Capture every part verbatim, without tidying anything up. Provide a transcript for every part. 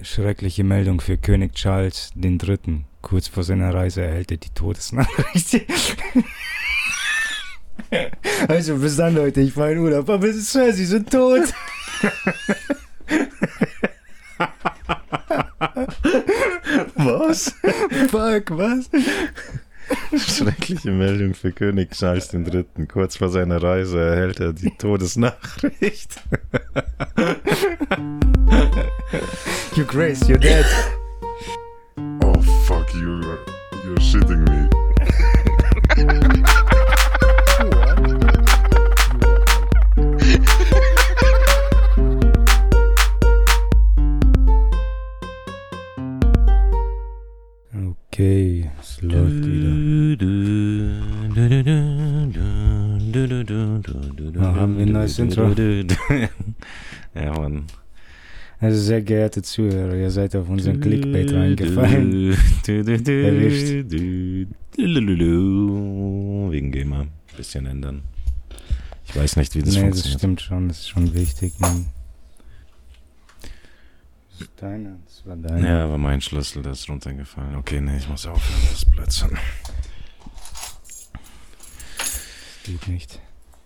Schreckliche Meldung für König Charles der Dritte. Kurz vor seiner Reise erhält er die Todesnachricht. Also bis dann, Leute, ich fahre in Urlaub, aber es ist schwer, sie sind tot. Was? Fuck, was? Schreckliche Meldung für König Charles der Dritte. Kurz vor seiner Reise erhält er die Todesnachricht. You Grace, you're dead. Oh fuck you, you're shitting me. Okay, es läuft wieder. Oh, haben wir ein neues Intro? Ja, Mann. Also sehr geehrte Zuhörer, ihr seid auf unseren Clickbait reingefallen. Erwischt. Wegen GEMA. Bisschen ändern. Ich weiß nicht, wie das nee, funktioniert. Das stimmt schon, das ist schon wichtig. Man. Das ist deiner, das war deiner. Ja, war mein Schlüssel, der ist runtergefallen. Okay, nee, ich muss aufhören, das ist Blödsinn. Geht nicht.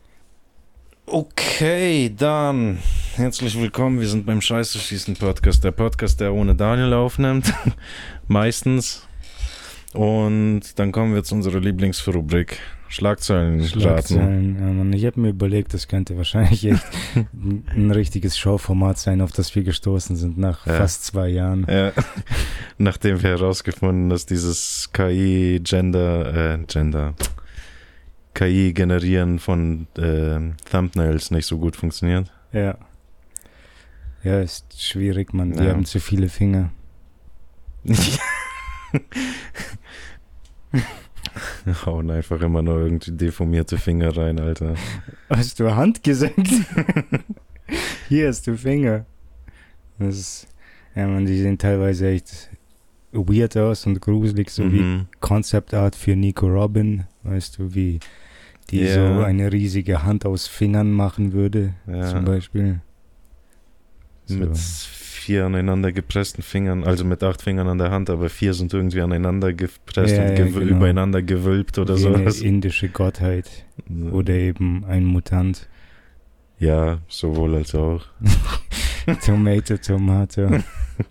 Okay, dann herzlich willkommen. Wir sind beim Scheiße schießen Podcast. Der Podcast, der ohne Daniel aufnimmt. Meistens. Und dann kommen wir zu unserer Lieblingsrubrik. Schlagzeilen, Schlagzeilen, ja, Mann. Ich habe mir überlegt, das könnte wahrscheinlich echt ein richtiges Showformat sein, auf das wir gestoßen sind nach ja. fast zwei Jahren. Ja. Nachdem wir herausgefunden, dass dieses K I-Gender, äh, Gender, K I-Generieren von äh, Thumbnails nicht so gut funktioniert. Ja. Ja, ist schwierig, man. Die ja. haben zu viele Finger. Hauen einfach immer nur irgendwie deformierte Finger rein, Alter. Hast du Hand gesenkt? Hier hast du Finger. Das ist, ja, man, die sehen teilweise echt weird aus und gruselig, so mhm. wie Concept Art für Nico Robin, weißt du, wie die yeah. so eine riesige Hand aus Fingern machen würde, ja. zum Beispiel. So. Mit vier aneinander gepressten Fingern, also mit acht Fingern an der Hand, aber vier sind irgendwie aneinander gepresst ja, und ja, gew- genau. übereinander gewölbt oder wie sowas. Eine indische Gottheit oder eben ein Mutant. Ja, sowohl als auch. Tomato, Tomato.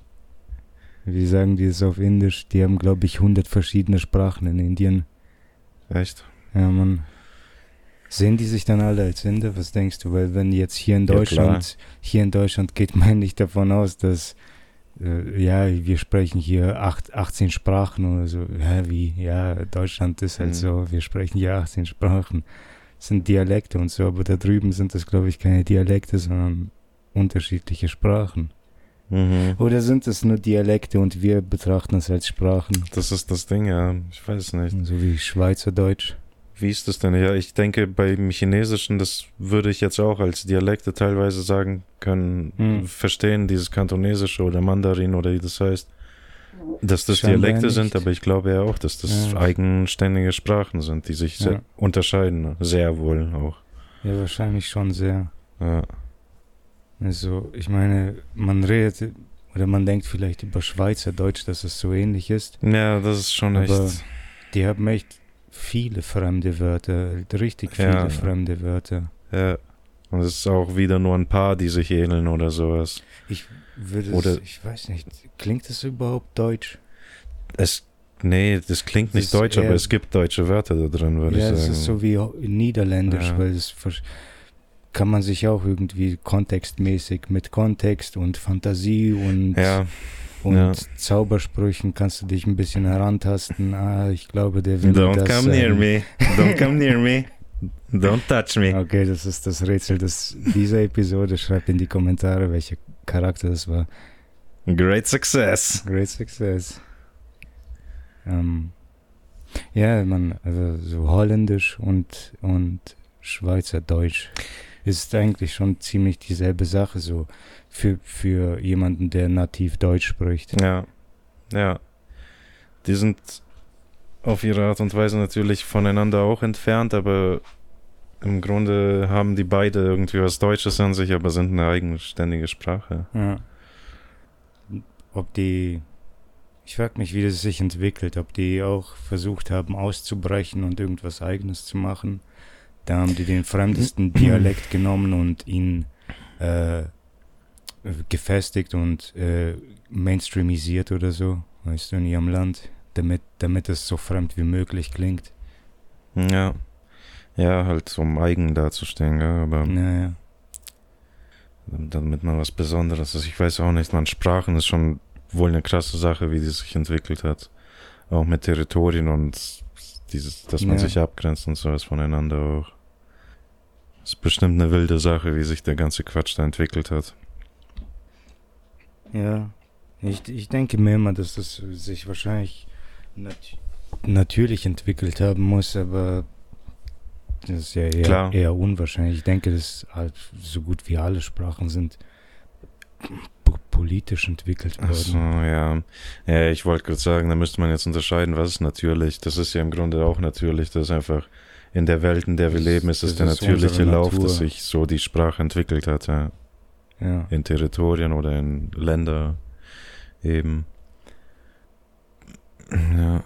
Wie sagen die es auf Indisch? Die haben, glaube ich, hundert verschiedene Sprachen in Indien. Echt? Ja, man. Sehen die sich dann alle als Inder? Was denkst du? Weil wenn jetzt hier in Deutschland, ja, hier in Deutschland geht man nicht davon aus, dass, äh, ja, wir sprechen hier acht, achtzehn Sprachen oder so. Ja, wie? Ja, Deutschland ist halt mhm. so, wir sprechen hier achtzehn Sprachen. Das sind Dialekte und so, aber da drüben sind das, glaube ich, keine Dialekte, sondern unterschiedliche Sprachen. Mhm. Oder sind es nur Dialekte und wir betrachten es als Sprachen? Das ist das Ding, ja. Ich weiß nicht. So wie Schweizerdeutsch. Wie ist das denn? Ja, ich denke, beim Chinesischen, das würde ich jetzt auch als Dialekte teilweise sagen können, hm. verstehen, dieses Kantonesische oder Mandarin oder wie das heißt, dass das Scheinbar Dialekte nicht. sind, aber ich glaube ja auch, dass das ja. eigenständige Sprachen sind, die sich ja. sehr unterscheiden, sehr wohl auch. Ja, wahrscheinlich schon sehr. Ja. Also, ich meine, man redet, oder man denkt vielleicht über Schweizerdeutsch, dass es so ähnlich ist. Ja, das ist schon aber echt... die haben echt viele fremde Wörter, richtig viele ja. fremde Wörter. Ja, und es ist auch wieder nur ein paar, die sich ähneln oder sowas. Ich würde oder es, ich weiß nicht, klingt das überhaupt deutsch? Es, nee, das klingt nicht das deutsch, aber es gibt deutsche Wörter da drin, würde ja, ich sagen. Ja, es ist so wie Niederländisch, ja. weil es kann man sich auch irgendwie kontextmäßig mit Kontext und Fantasie und ja. Und ja. Zaubersprüchen kannst du dich ein bisschen herantasten. Ah, ich glaube, der will Don't das... come near ähm, me. Don't come near me. Don't touch me. Okay, das ist das Rätsel des, dieser Episode. Schreibt in die Kommentare, welcher Charakter das war. Great success. Great success. Ähm, ja, man, also so Holländisch und, und Schweizerdeutsch ist eigentlich schon ziemlich dieselbe Sache, so für, für jemanden, der nativ Deutsch spricht. Ja, ja. Die sind auf ihre Art und Weise natürlich voneinander auch entfernt, aber im Grunde haben die beide irgendwie was Deutsches an sich, aber sind eine eigenständige Sprache. Ja. ob die, ich frage mich, wie das sich entwickelt, ob die auch versucht haben auszubrechen und irgendwas Eigenes zu machen. Da haben die den fremdesten Dialekt genommen und ihn äh, gefestigt und äh, mainstreamisiert oder so, weißt du, in ihrem Land, damit, damit es so fremd wie möglich klingt. Ja, ja, halt um eigen dazustehen, ja, aber Naja. damit man was Besonderes ist. Ich weiß auch nicht, man, Sprachen ist schon wohl eine krasse Sache, wie die sich entwickelt hat. Auch mit Territorien und dieses, dass man ja. sich abgrenzt und sowas voneinander auch. Das ist bestimmt eine wilde Sache, wie sich der ganze Quatsch da entwickelt hat. Ja, ich, ich denke mir immer, dass das sich wahrscheinlich nat- natürlich entwickelt haben muss, aber das ist ja eher, eher unwahrscheinlich. Ich denke, dass so gut wie alle Sprachen sind p- politisch entwickelt worden. Ach so, ja. Ja, ich wollte gerade sagen, da müsste man jetzt unterscheiden, was ist natürlich. Das ist ja im Grunde auch natürlich, das ist einfach in der Welt, in der wir leben, ist es der natürliche Lauf, dass sich so die Sprache entwickelt hat, ja. Ja. In Territorien oder in Länder eben. Ja.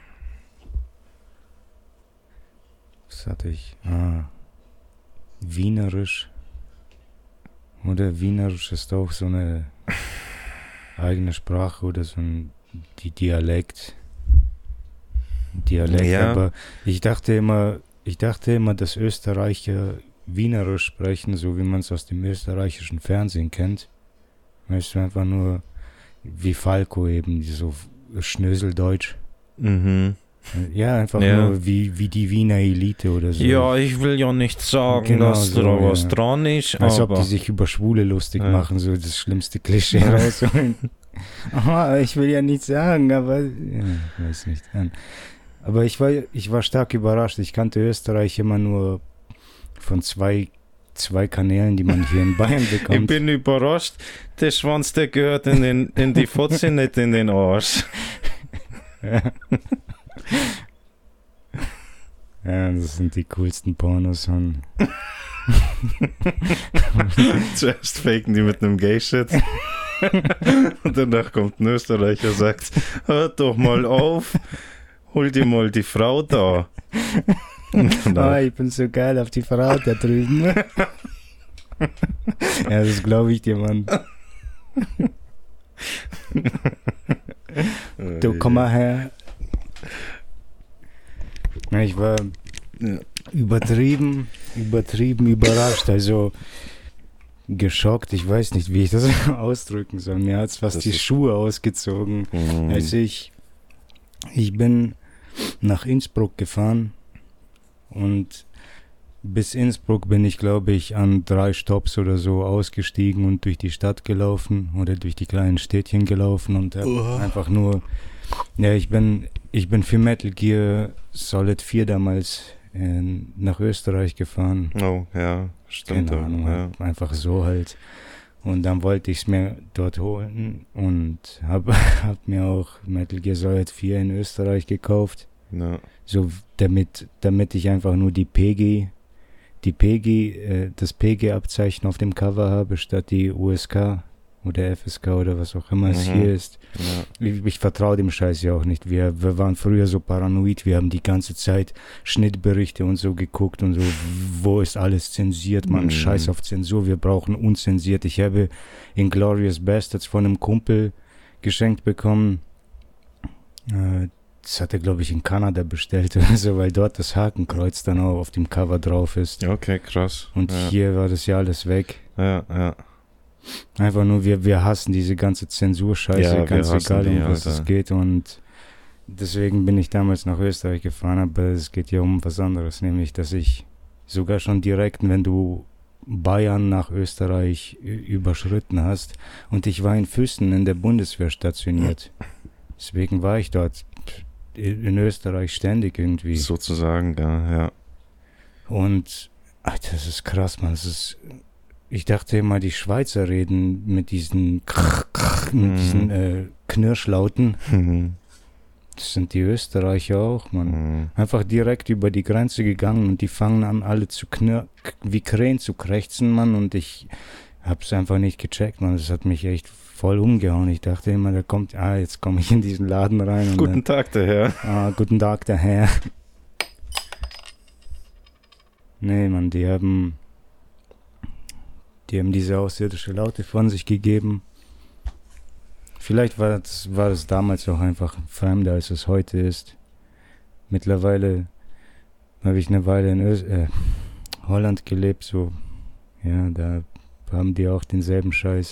Was hatte ich? Ah. Wienerisch. Oder Wienerisch ist auch so eine eigene Sprache oder so ein die Dialekt. Dialekt, ja. Aber ich dachte immer, ich dachte immer, dass Österreicher Wienerisch sprechen, so wie man es aus dem österreichischen Fernsehen kennt. Weißt du, einfach nur wie Falco eben, so Schnöseldeutsch. Mhm. Ja, einfach ja. nur wie, wie die Wiener Elite oder so. Ja, ich will ja nicht sagen, genau dass so, da was ja. dran ist, Als aber... ob die sich über Schwule lustig ja. machen, so das schlimmste Klischee rausholen. Oh, ich will ja nichts sagen, aber... Ja, ich weiß nicht. Aber ich war, ich war stark überrascht. Ich kannte Österreich immer nur von zwei, zwei Kanälen, die man hier in Bayern bekommt. Ich bin überrascht. Der Schwanz, der gehört in, den, in die Fotze, nicht in den Arsch. Ja. Ja, das sind die coolsten Pornos von... Zuerst faken die mit einem Gay-Shit. Und danach kommt ein Österreicher und sagt, hört doch mal auf, hol dir mal die Frau da. Oh, ich bin so geil auf die Frau da drüben. Ja, das glaube ich dir, Mann. Du, komm mal her. Ja, ich war übertrieben, übertrieben überrascht, also geschockt. Ich weiß nicht, wie ich das ausdrücken soll. Mir hat es fast das die Schuhe ausgezogen. Mhm. Also ich, ich bin nach Innsbruck gefahren und bis Innsbruck bin ich, glaube ich, an drei Stops oder so ausgestiegen und durch die Stadt gelaufen oder durch die kleinen Städtchen gelaufen und habe oh. einfach nur, ja, ich bin, ich bin für Metal Gear Solid vier damals äh, nach Österreich gefahren. Oh, ja, stimmt. Keine Ahnung, ja. Einfach so halt. Und dann wollte ich es mir dort holen und habe hab mir auch Metal Gear Solid vier in Österreich gekauft. Ja. So, damit, damit ich einfach nur die P G, die P G, äh, das P G-Abzeichen auf dem Cover habe, statt die U S K oder F S K oder was auch immer mhm. es hier ist. Ja. Ich, ich vertraue dem Scheiß ja auch nicht. Wir, wir waren früher so paranoid, wir haben die ganze Zeit Schnittberichte und so geguckt und so, wo ist alles zensiert, man, mhm. Scheiß auf Zensur, wir brauchen unzensiert. Ich habe Inglourious Bastards von einem Kumpel geschenkt bekommen. Äh, Das hat er, glaube ich, in Kanada bestellt oder so, weil dort das Hakenkreuz dann auch auf dem Cover drauf ist. Okay, krass. Und ja. hier war das ja alles weg. Ja, ja. Einfach nur, wir, wir hassen diese ganze Zensurscheiße, ja, ganz egal, um was es geht. Und deswegen bin ich damals nach Österreich gefahren, aber es geht ja um was anderes, nämlich, dass ich sogar schon direkt, wenn du Bayern nach Österreich überschritten hast, und ich war in Füssen in der Bundeswehr stationiert. Deswegen war ich dort in Österreich ständig irgendwie. Sozusagen, ja, ja. Und, Alter, das ist krass, man. Das ist, ich dachte immer, die Schweizer reden mit diesen, mit diesen äh, Knirschlauten. Mhm. Das sind die Österreicher auch, man. Mhm. Einfach direkt über die Grenze gegangen und die fangen an, alle zu knir wie Krähen zu krächzen, man. Und ich hab's einfach nicht gecheckt, man. Das hat mich echt voll umgehauen. Ich dachte immer, da kommt, ah, jetzt komme ich in diesen Laden rein. Und Guten dann, Tag, der Herr. Ah, guten Tag, der Herr. Nee, Mann, die haben, die haben diese außerirdische Laute von sich gegeben. Vielleicht war das, war das damals auch einfach fremder, als es heute ist. Mittlerweile habe ich eine Weile in Ös äh, Holland gelebt, so, ja, da haben die auch denselben Scheiß.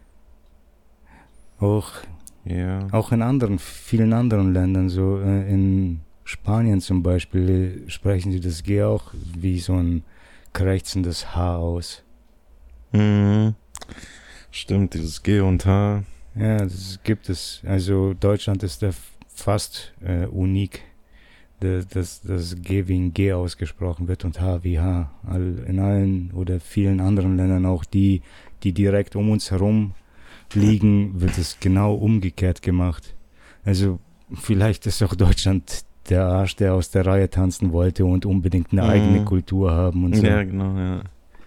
Auch, ja. auch in anderen, vielen anderen Ländern, so äh, in Spanien zum Beispiel, äh, sprechen sie das G auch wie so ein krächzendes H aus. Mhm. Stimmt, dieses G und H. Ja, das gibt es. Also Deutschland ist da fast äh, unik, dass das G wie ein G ausgesprochen wird und H wie H. All, in allen oder vielen anderen Ländern, auch die, die direkt um uns herum liegen, wird es genau umgekehrt gemacht. Also vielleicht ist auch Deutschland der Arsch, der aus der Reihe tanzen wollte und unbedingt eine mhm. eigene Kultur haben und so. Ja, genau, ja.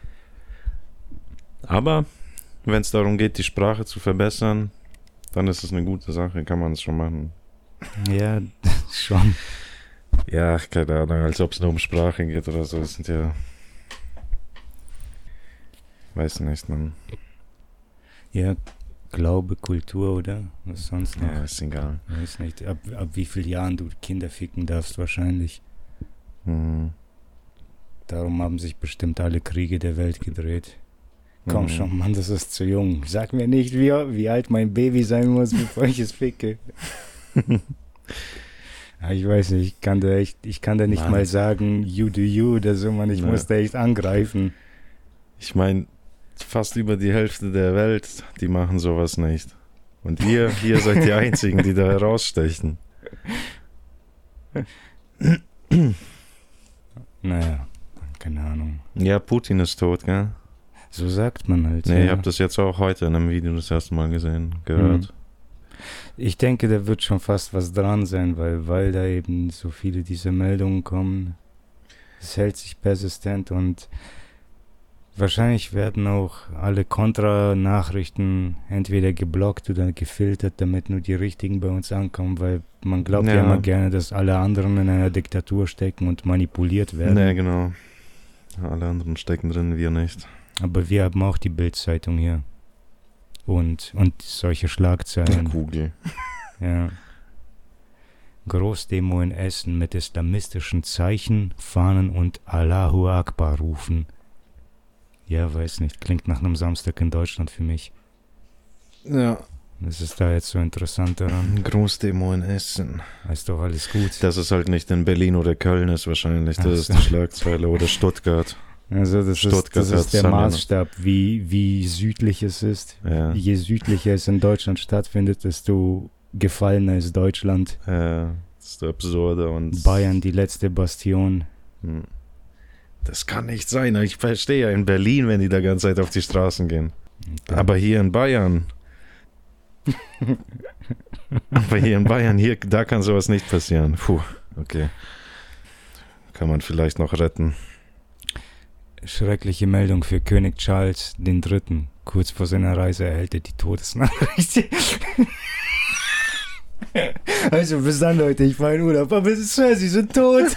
Aber wenn es darum geht, die Sprache zu verbessern, dann ist es eine gute Sache, kann man es schon machen. Ja, schon. Ja, keine Ahnung, als ob es nur um Sprache geht oder so. Das sind ja... Weiß nicht, man. Ja, Glaube, Kultur oder was sonst noch. Ja, ist egal. Weiß nicht, ab, ab wie vielen Jahren du Kinder ficken darfst wahrscheinlich. Mhm. Darum haben sich bestimmt alle Kriege der Welt gedreht. Komm mhm. schon, Mann, das ist zu jung. Sag mir nicht, wie, wie alt mein Baby sein muss, bevor ich es ficke. Ja, ich weiß nicht, ich kann da echt, ich kann da nicht Mann. mal sagen, you do you oder so, Mann, ich ja. muss da echt angreifen. Ich meine, fast über die Hälfte der Welt, die machen sowas nicht. Und ihr, ihr seid die Einzigen, die da herausstechen. Naja, keine Ahnung. Ja, Putin ist tot, gell? So sagt man halt. Nee, ja. ich habe das jetzt auch heute in einem Video das erste Mal gesehen, gehört. Mhm. Ich denke, da wird schon fast was dran sein, weil, weil da eben so viele dieser Meldungen kommen. Es hält sich persistent und wahrscheinlich werden auch alle Kontra-Nachrichten entweder geblockt oder gefiltert, damit nur die richtigen bei uns ankommen, weil man glaubt ja, ja immer gerne, dass alle anderen in einer Diktatur stecken und manipuliert werden. Nee, genau. Alle anderen stecken drin, wir nicht. Aber wir haben auch die Bild-Zeitung hier. Und, und solche Schlagzeilen. Google. Ja. Großdemo in Essen mit islamistischen Zeichen, Fahnen und Allahu Akbar rufen. Ja, weiß nicht. Klingt nach einem Samstag in Deutschland für mich. Ja. Was ist da jetzt so interessant daran? Großdemo in Essen. Ist doch alles gut. Dass es halt nicht in Berlin oder Köln ist wahrscheinlich. Das Ach ist so. Die Schlagzeile. Oder Stuttgart. Also das Stuttgart ist, das ist der Maßstab, wie, wie südlich es ist. Ja. Je südlicher es in Deutschland stattfindet, desto gefallener ist Deutschland. Ja, das ist absurd. Und Bayern, die letzte Bastion. Hm. Das kann nicht sein. Ich verstehe ja in Berlin, wenn die da ganze Zeit auf die Straßen gehen. Okay. Aber hier in Bayern... Aber hier in Bayern, hier, da kann sowas nicht passieren. Puh, okay. Kann man vielleicht noch retten. Schreckliche Meldung für König Charles der Dritte. Kurz vor seiner Reise erhält er die Todesnachricht. Also bis dann, Leute, ich fahre in Urlaub, aber Sir, Sie sind tot.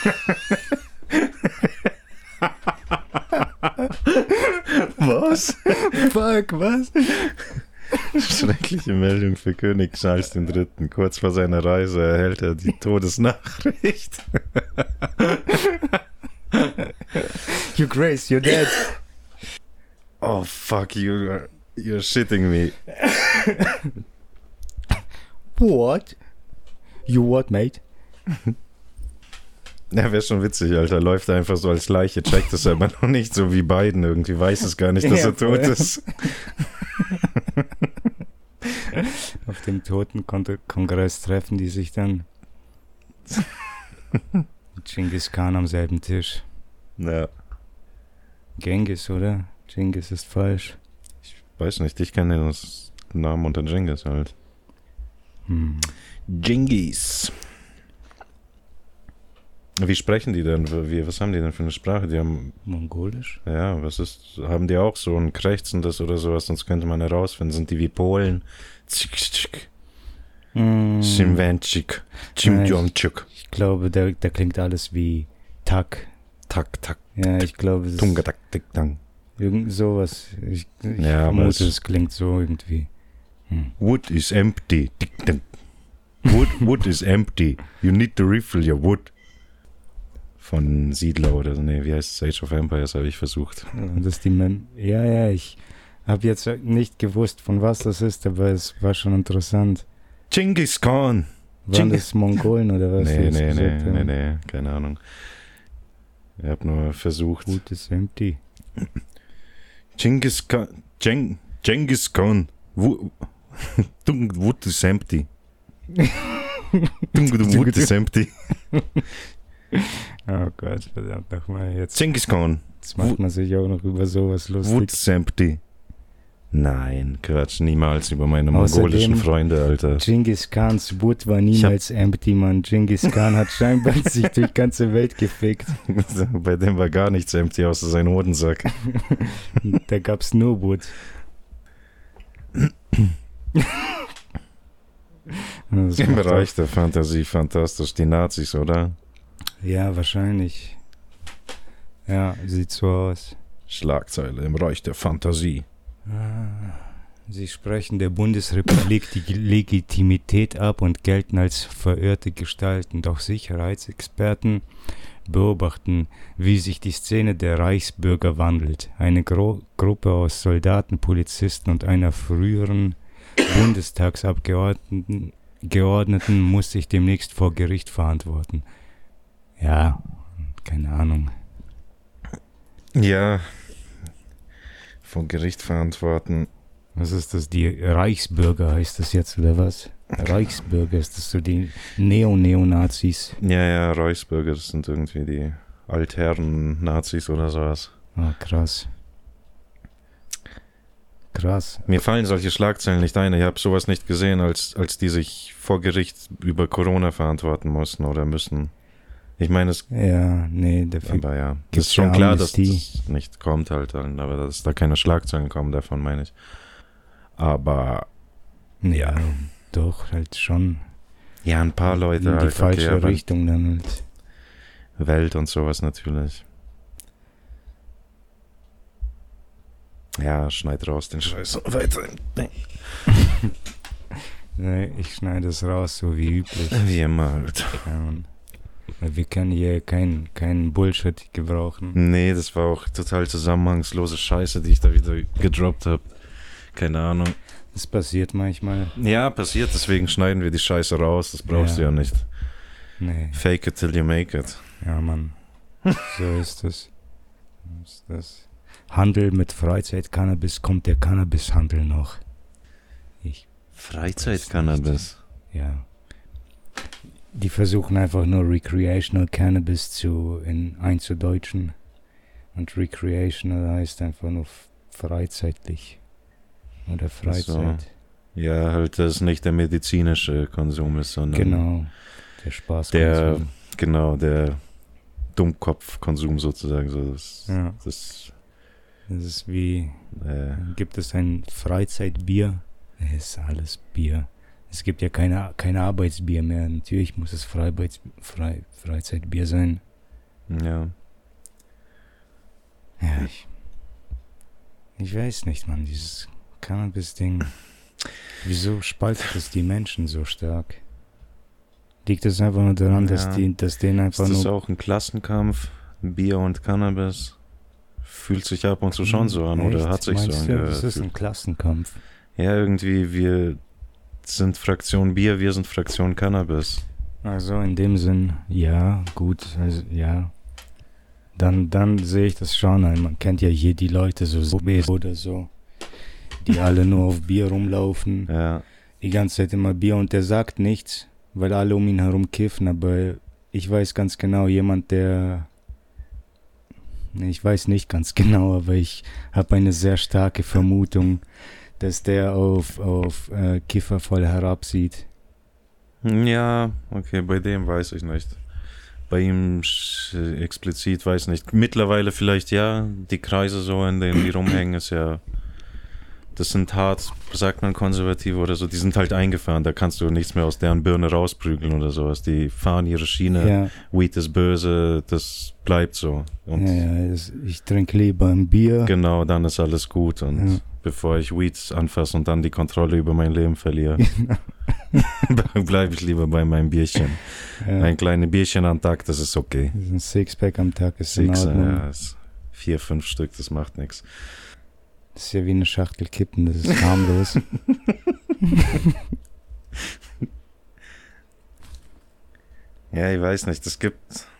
Was? Fuck, was? Schreckliche Meldung für König Charles der Dritte. Kurz vor seiner Reise erhält er die Todesnachricht. Your Grace, you're dead. Oh fuck, you are, you're shitting me. What? You what, mate? Ja, wäre schon witzig, Alter. Läuft einfach so als Leiche, checkt es aber noch nicht, so wie Biden irgendwie. Weiß es gar nicht, dass ja, er tot ist. Auf dem Totenkongress treffen die sich dann. Genghis Khan am selben Tisch. Ja. Genghis, oder? Genghis ist falsch. Ich weiß nicht, ich kenne den Namen unter Genghis halt. Hm. Genghis. Wie sprechen die denn? Wie, was haben die denn für eine Sprache? Die haben Mongolisch? Ja, was ist, haben die auch so ein krächzendes oder sowas, sonst könnte man herausfinden. Sind die wie Polen? Mm. Simwenchik, Chimjomchuk. Ich glaube, da, da klingt alles wie Tak. Tak, tak. Ja, ich glaube, es Tunga, tak, tik, tang. Irgend sowas. Ich, ich Ja, aber vermute, es- es klingt so irgendwie. Hm. Wood is empty. Tik, tak. Wood, wood is empty. You need to refill your wood. Von Siedler oder so. Nee, wie heißt es? Age of Empires habe ich versucht. Ja, das ist die Mem ja, ja, ich habe jetzt nicht gewusst, von was das ist, aber es war schon interessant. Genghis Khan. Waren Ching- das Mongolen oder was? die Nee, jetzt nee, nee, gesagt nee, haben? nee, keine Ahnung. Ich habe nur versucht. Gut ist empty. Genghis Khan. Geng, Genghis Khan. Wo, Dung, wood is empty. Dung, dung, wood is empty. Oh Gott, verdammt nochmal. Jetzt, Genghis Khan. jetzt macht man sich auch noch über sowas lustig. Wood is empty. Nein, Quatsch, niemals über meine Außerdem- mongolischen Freunde, Alter. Genghis Khans Wood war niemals empty, Mann. Genghis Khan hat scheinbar sich durch die ganze Welt gefickt. Bei dem war gar nichts empty, außer sein Hodensack. Da gab's nur Wood. Das Im macht Bereich der Fantasie fantastisch. Die Nazis, oder? auch- Ja, wahrscheinlich. Ja, sieht so aus. Schlagzeile im Reich der Fantasie. Ah, Sie sprechen der Bundesrepublik die Legitimität ab und gelten als verirrte Gestalten. Doch Sicherheitsexperten beobachten, wie sich die Szene der Reichsbürger wandelt. Eine Gro Gruppe aus Soldaten, Polizisten und einer früheren Bundestagsabgeordneten Geordneten muss sich demnächst vor Gericht verantworten. Ja, keine Ahnung. Ja, vor Gericht verantworten. Was ist das? Die Reichsbürger heißt das jetzt, oder was? Reichsbürger, ist das so die Neo-Neonazis? Ja, ja, Reichsbürger, das sind irgendwie die Altherren-Nazis oder sowas. Ah, krass. Krass. Mir fallen solche Schlagzeilen nicht ein. Ich habe sowas nicht gesehen, als, als die sich vor Gericht über Corona verantworten mussten oder müssen. Ich meine, es, Ja, nee, dafür aber ja, es gibt's ist schon ja klar, dass Amnestie. das nicht kommt halt, aber dass da keine Schlagzeilen kommen, davon meine ich. Aber ja, doch, halt schon ja, ein paar Leute in die halt, falsche okay, aber Richtung dann halt. Welt und sowas natürlich. Ja, schneid raus den Scheiß weiter. Nee, ich schneide es raus, so wie üblich. Wie immer halt. Ja, Mann. Weil wir können hier keinen kein Bullshit gebrauchen. Nee, das war auch total zusammenhangslose Scheiße, die ich da wieder gedroppt habe. Keine Ahnung. Das passiert manchmal. Ja, passiert, deswegen schneiden wir die Scheiße raus. Das brauchst du Ja. ja nicht. Nee, Fake it till you make it. ja, Mann. So ist es. So ist das. Handel mit Freizeit-Cannabis, kommt der Cannabishandel noch. Ich, Freizeit-Cannabis. ja. Die versuchen einfach nur Recreational Cannabis zu in, einzudeutschen. Und Recreational heißt einfach nur f- freizeitlich. Oder Freizeit. Ja, halt, das ist nicht der medizinische Konsum ist, sondern Genau. Der Spaß. der, genau, der Dummkopf-Konsum sozusagen. So, das, Ja. das Das ist wie, äh, gibt es ein Freizeitbier? Es ist alles Bier. Es gibt ja keine, keine Arbeitsbier mehr. Natürlich muss es Freibeits, Frei, Freizeitbier sein. ja. Ja, ich, ich weiß nicht, Mann, dieses Cannabis-Ding. Wieso spaltet es die Menschen so stark? Liegt es einfach nur daran, dass, Ja. die, dass denen Ist einfach das nur... auch ein Klassenkampf? Bier und Cannabis? Fühlt sich ab und zu schon so an, oder Echt? hat sich Meinst so du, angehört? das ist ein Klassenkampf. Ja, irgendwie, wir sind Fraktion Bier, wir sind Fraktion Cannabis. Also in dem Sinn, ja, gut, also ja. Dann, dann sehe ich das schon ein. Man kennt ja hier die Leute, so so oder so, die alle nur auf Bier rumlaufen. Ja, Die ganze Zeit immer Bier und der sagt nichts, weil alle um ihn herum kiffen, aber ich weiß ganz genau, jemand, der... Nee, ich weiß nicht ganz genau, aber ich habe eine sehr starke Vermutung, dass der auf, auf äh, Kiffer voll herabsieht. ja, okay, bei dem weiß ich nicht. bei ihm explizit, weiß nicht. Mittlerweile vielleicht ja, die Kreise so, in denen die rumhängen, ist ja, das sind hart, sagt man Konservative oder so, die sind halt eingefahren, da kannst du nichts mehr aus deren Birne rausprügeln oder sowas. Die fahren ihre Schiene, ja. Weed ist böse, das bleibt so. Und ja, ja, ich trinke lieber ein Bier. Genau, dann ist alles gut und ja. bevor ich Weed anfasse und dann die Kontrolle über mein Leben verliere, genau. bleibe ich lieber bei meinem Bierchen. Ja. Ein kleines Bierchen am Tag, das ist okay. Ein Sixpack am Tag ist Six, in Ordnung. Ja, ist vier, fünf Stück, das macht nichts. Das ist ja wie eine Schachtel Kippen, das ist harmlos. Ja, ich weiß nicht, es gibt...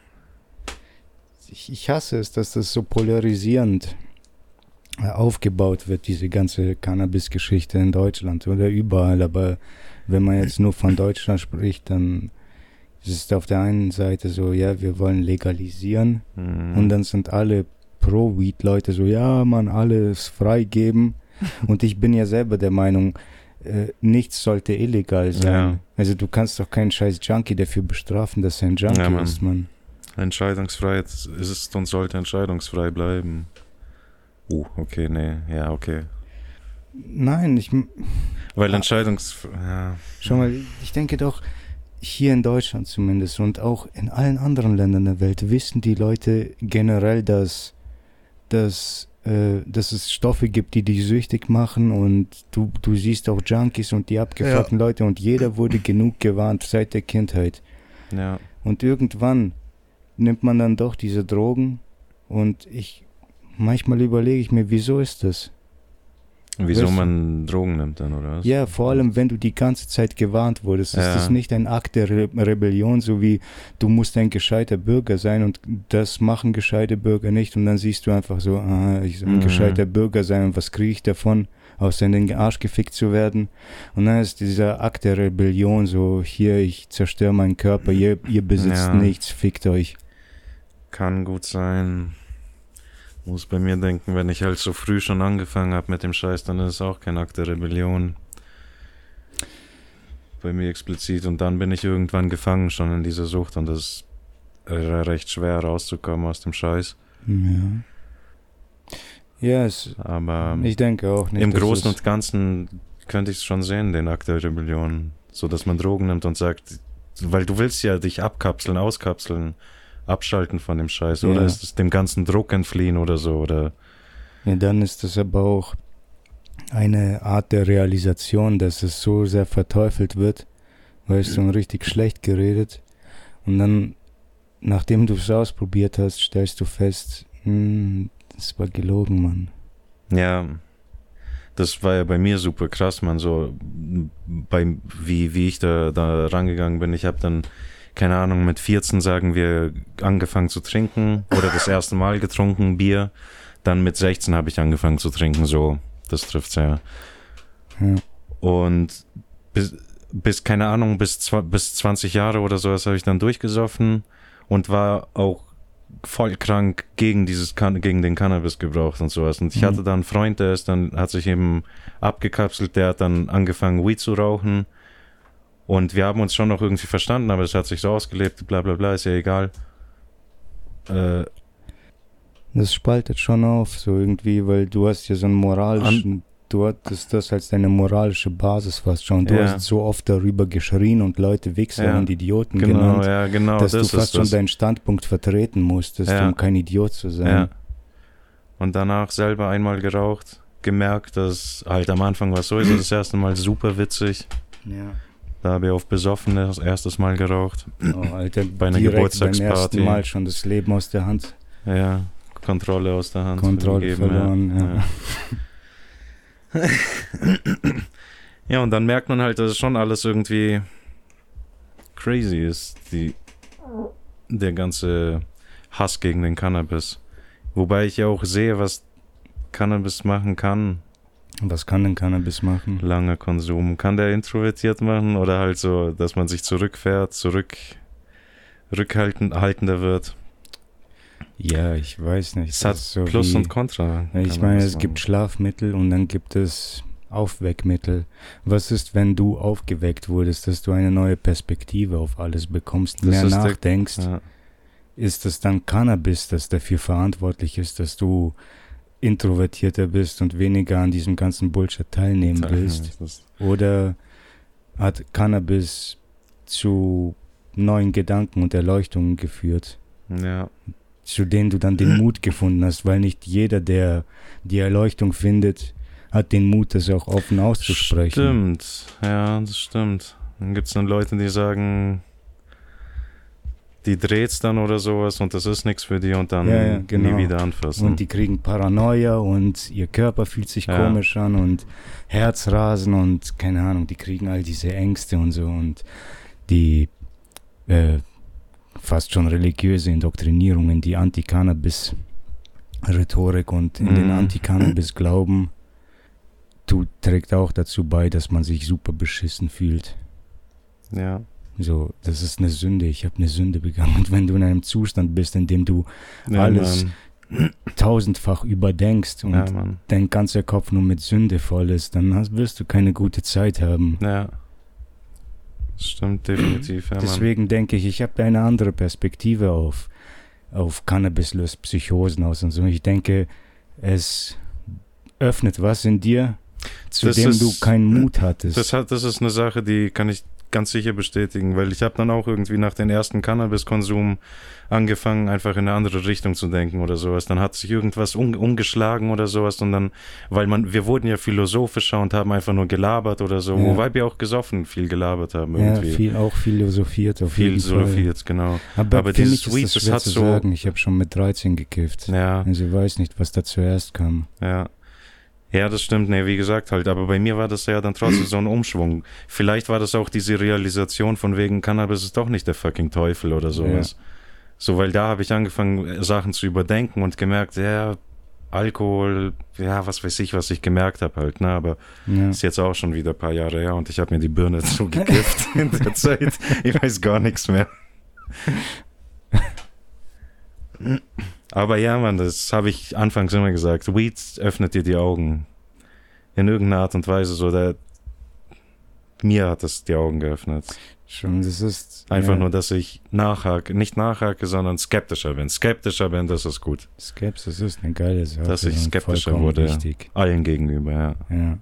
Ich, ich hasse es, dass das so polarisierend aufgebaut wird, diese ganze Cannabis-Geschichte in Deutschland oder überall. Aber wenn man jetzt nur von Deutschland spricht, dann ist es auf der einen Seite so, ja, wir wollen legalisieren mhm. und dann sind alle Pro-Weed-Leute so, ja, man, alles freigeben. Und ich bin ja selber der Meinung, äh, nichts sollte illegal sein. Ja. Also du kannst doch keinen scheiß Junkie dafür bestrafen, dass er ein Junkie ja, Mann. ist, Mann. Entscheidungsfreiheit ist es und sollte entscheidungsfrei bleiben. Uh, okay, nee, ja, okay. Nein, ich... Weil Entscheidungs... Ja. Schau mal, ich denke doch, hier in Deutschland zumindest und auch in allen anderen Ländern der Welt wissen die Leute generell, dass, dass, äh, dass es Stoffe gibt, die dich süchtig machen und du, du siehst auch Junkies und die abgefuckten ja. Leute und jeder wurde genug gewarnt seit der Kindheit. Ja. Und irgendwann nimmt man dann doch diese Drogen und ich... Manchmal überlege ich mir, wieso ist das? Wieso weißt man Drogen nimmt dann, oder was? Ja, vor allem, wenn du die ganze Zeit gewarnt wurdest. Ja. Ist das nicht ein Akt der Re- Rebellion, so wie du musst ein gescheiter Bürger sein und das machen gescheite Bürger nicht und dann siehst du einfach so, ah, ich soll ein mhm. gescheiter Bürger sein und was kriege ich davon, außer in den Arsch gefickt zu werden? Und dann ist dieser Akt der Rebellion so, hier, ich zerstöre meinen Körper, ihr, ihr besitzt ja. nichts, fickt euch. Kann gut sein. Muss bei mir denken, wenn ich halt so früh schon angefangen habe mit dem Scheiß, dann ist es auch kein Akt der Rebellion. Bei mir explizit. Und dann bin ich irgendwann gefangen schon in dieser Sucht und das ist recht schwer rauszukommen aus dem Scheiß. Ja. Ja, es, aber ich denke auch nicht. Im Großen und Ganzen könnte ich es schon sehen, den Akt der Rebellion. So, dass man Drogen nimmt und sagt, weil du willst ja dich abkapseln, auskapseln, abschalten von dem Scheiß, ja. Oder ist es dem ganzen Druck entfliehen oder so, oder? Ja, dann ist das aber auch eine Art der Realisation, dass es so sehr verteufelt wird, weil es so richtig schlecht geredet und dann, nachdem du es ausprobiert hast, stellst du fest, hm, das war gelogen, Mann. Ja, das war ja bei mir super krass, man, so, bei, wie, wie ich da, da rangegangen bin, ich habe dann keine Ahnung, mit vierzehn sagen wir angefangen zu trinken oder das erste Mal getrunken, Bier. Dann mit sechzehn habe ich angefangen zu trinken, so, das trifft's ja. ja. Und bis, bis, keine Ahnung, bis, bis zwanzig Jahre oder sowas habe ich dann durchgesoffen und war auch voll krank gegen dieses, gegen den Cannabisgebrauch und sowas. Und ich mhm. hatte dann einen Freund, der ist dann, hat sich eben abgekapselt, der hat dann angefangen, Weed zu rauchen. Und wir haben uns schon noch irgendwie verstanden, aber es hat sich so ausgelebt, bla bla bla, ist ja egal. Äh, das spaltet schon auf, so irgendwie, weil du hast ja so einen moralischen, du hattest das als deine moralische Basis fast schon. Du ja. hast so oft darüber geschrien und Leute Wichser ja. und Idioten genau, genannt, ja, genau, dass das du fast schon das. deinen Standpunkt vertreten musstest, ja. um kein Idiot zu sein. Ja. Und danach selber einmal geraucht, gemerkt, dass halt am Anfang war es sowieso das erste Mal super witzig. Ja. Da habe ich auf besoffen das erstes Mal geraucht. Oh, Alter, bei einer Geburtstagsparty. Beim ersten Mal schon das Leben aus der Hand. Ja, Kontrolle aus der Hand. Kontrolle gegeben, verloren, ja. Ja. Ja, und dann merkt man halt, dass es schon alles irgendwie crazy ist, die, der ganze Hass gegen den Cannabis. Wobei ich ja auch sehe, was Cannabis machen kann. Was kann denn Cannabis machen? Langer Konsum. Kann der introvertiert machen oder halt so, dass man sich zurückfährt, zurück rückhaltender wird? Ja, ich weiß nicht. Es hat so Plus wie, und Contra. Ich meine, es machen. gibt Schlafmittel und dann gibt es Aufweckmittel. Was ist, wenn du aufgeweckt wurdest, dass du eine neue Perspektive auf alles bekommst, das mehr nachdenkst? Der, ja. ist es dann Cannabis, das dafür verantwortlich ist, dass du introvertierter bist und weniger an diesem ganzen Bullshit teilnehmen willst? Oder hat Cannabis zu neuen Gedanken und Erleuchtungen geführt? Ja. Zu denen du dann den Mut gefunden hast, weil nicht jeder, der die Erleuchtung findet, hat den Mut, das auch offen auszusprechen. Stimmt, ja, das stimmt. Dann gibt es dann Leute, die sagen, die dreht's dann oder sowas und das ist nichts für die und dann ja, ja, genau. nie wieder anfassen. Und die kriegen Paranoia und ihr Körper fühlt sich ja. komisch an und Herzrasen und keine Ahnung, die kriegen all diese Ängste und so und die äh, fast schon religiöse Indoktrinierungen, die Anti-Cannabis-Rhetorik und in mm. den Anti-Cannabis-Glauben tu, trägt auch dazu bei, dass man sich super beschissen fühlt. Ja. So, das ist eine Sünde. Ich habe eine Sünde begangen. Und wenn du in einem Zustand bist, in dem du ja, alles Mann. tausendfach überdenkst und ja, dein ganzer Kopf nur mit Sünde voll ist, dann hast, wirst du keine gute Zeit haben. Ja. Stimmt, definitiv. Ja, Deswegen denke ich, ich habe da eine andere Perspektive auf, auf Cannabis löst Psychosen aus und so. Ich denke, es öffnet was in dir, zu das dem ist, du keinen Mut hattest. Das, hat, das ist eine Sache, die kann ich ganz sicher bestätigen, weil ich habe dann auch irgendwie nach dem ersten Cannabiskonsum angefangen, einfach in eine andere Richtung zu denken oder sowas. Dann hat sich irgendwas um, umgeschlagen oder sowas und dann, weil man, wir wurden ja philosophischer und haben einfach nur gelabert oder so, ja. wobei wir auch gesoffen viel gelabert haben irgendwie. Ja, viel, auch philosophiert auf viel jeden Fall. Philosophiert, genau. Aber, Aber für dieses mich ist Sweet, das das hat zu so... sagen. Ich habe schon mit dreizehn gekifft. Ja. Also ich weiß nicht, was da zuerst kam. Ja. Ja, das stimmt, ne, wie gesagt halt, aber bei mir war das ja dann trotzdem so ein Umschwung. Vielleicht war das auch diese Realisation von wegen, Cannabis ist doch nicht der fucking Teufel oder sowas. Ja. So, weil da habe ich angefangen, Sachen zu überdenken und gemerkt, ja, Alkohol, ja, was weiß ich, was ich gemerkt habe halt, ne, aber ja. ist jetzt auch schon wieder ein paar Jahre her und ich habe mir die Birne zugekifft in der Zeit. Ich weiß gar nichts mehr. Aber ja, Mann, das habe ich anfangs immer gesagt. Weed öffnet dir die Augen. In irgendeiner Art und Weise. So, der, mir hat das die Augen geöffnet. Schon, das ist... Einfach ja. nur, dass ich nachhake, nicht nachhake, sondern skeptischer bin. Skeptischer bin, das ist gut. Skepsis ist eine geile Sache. Dass ich skeptischer wurde, wichtig. Allen gegenüber, ja. Ja.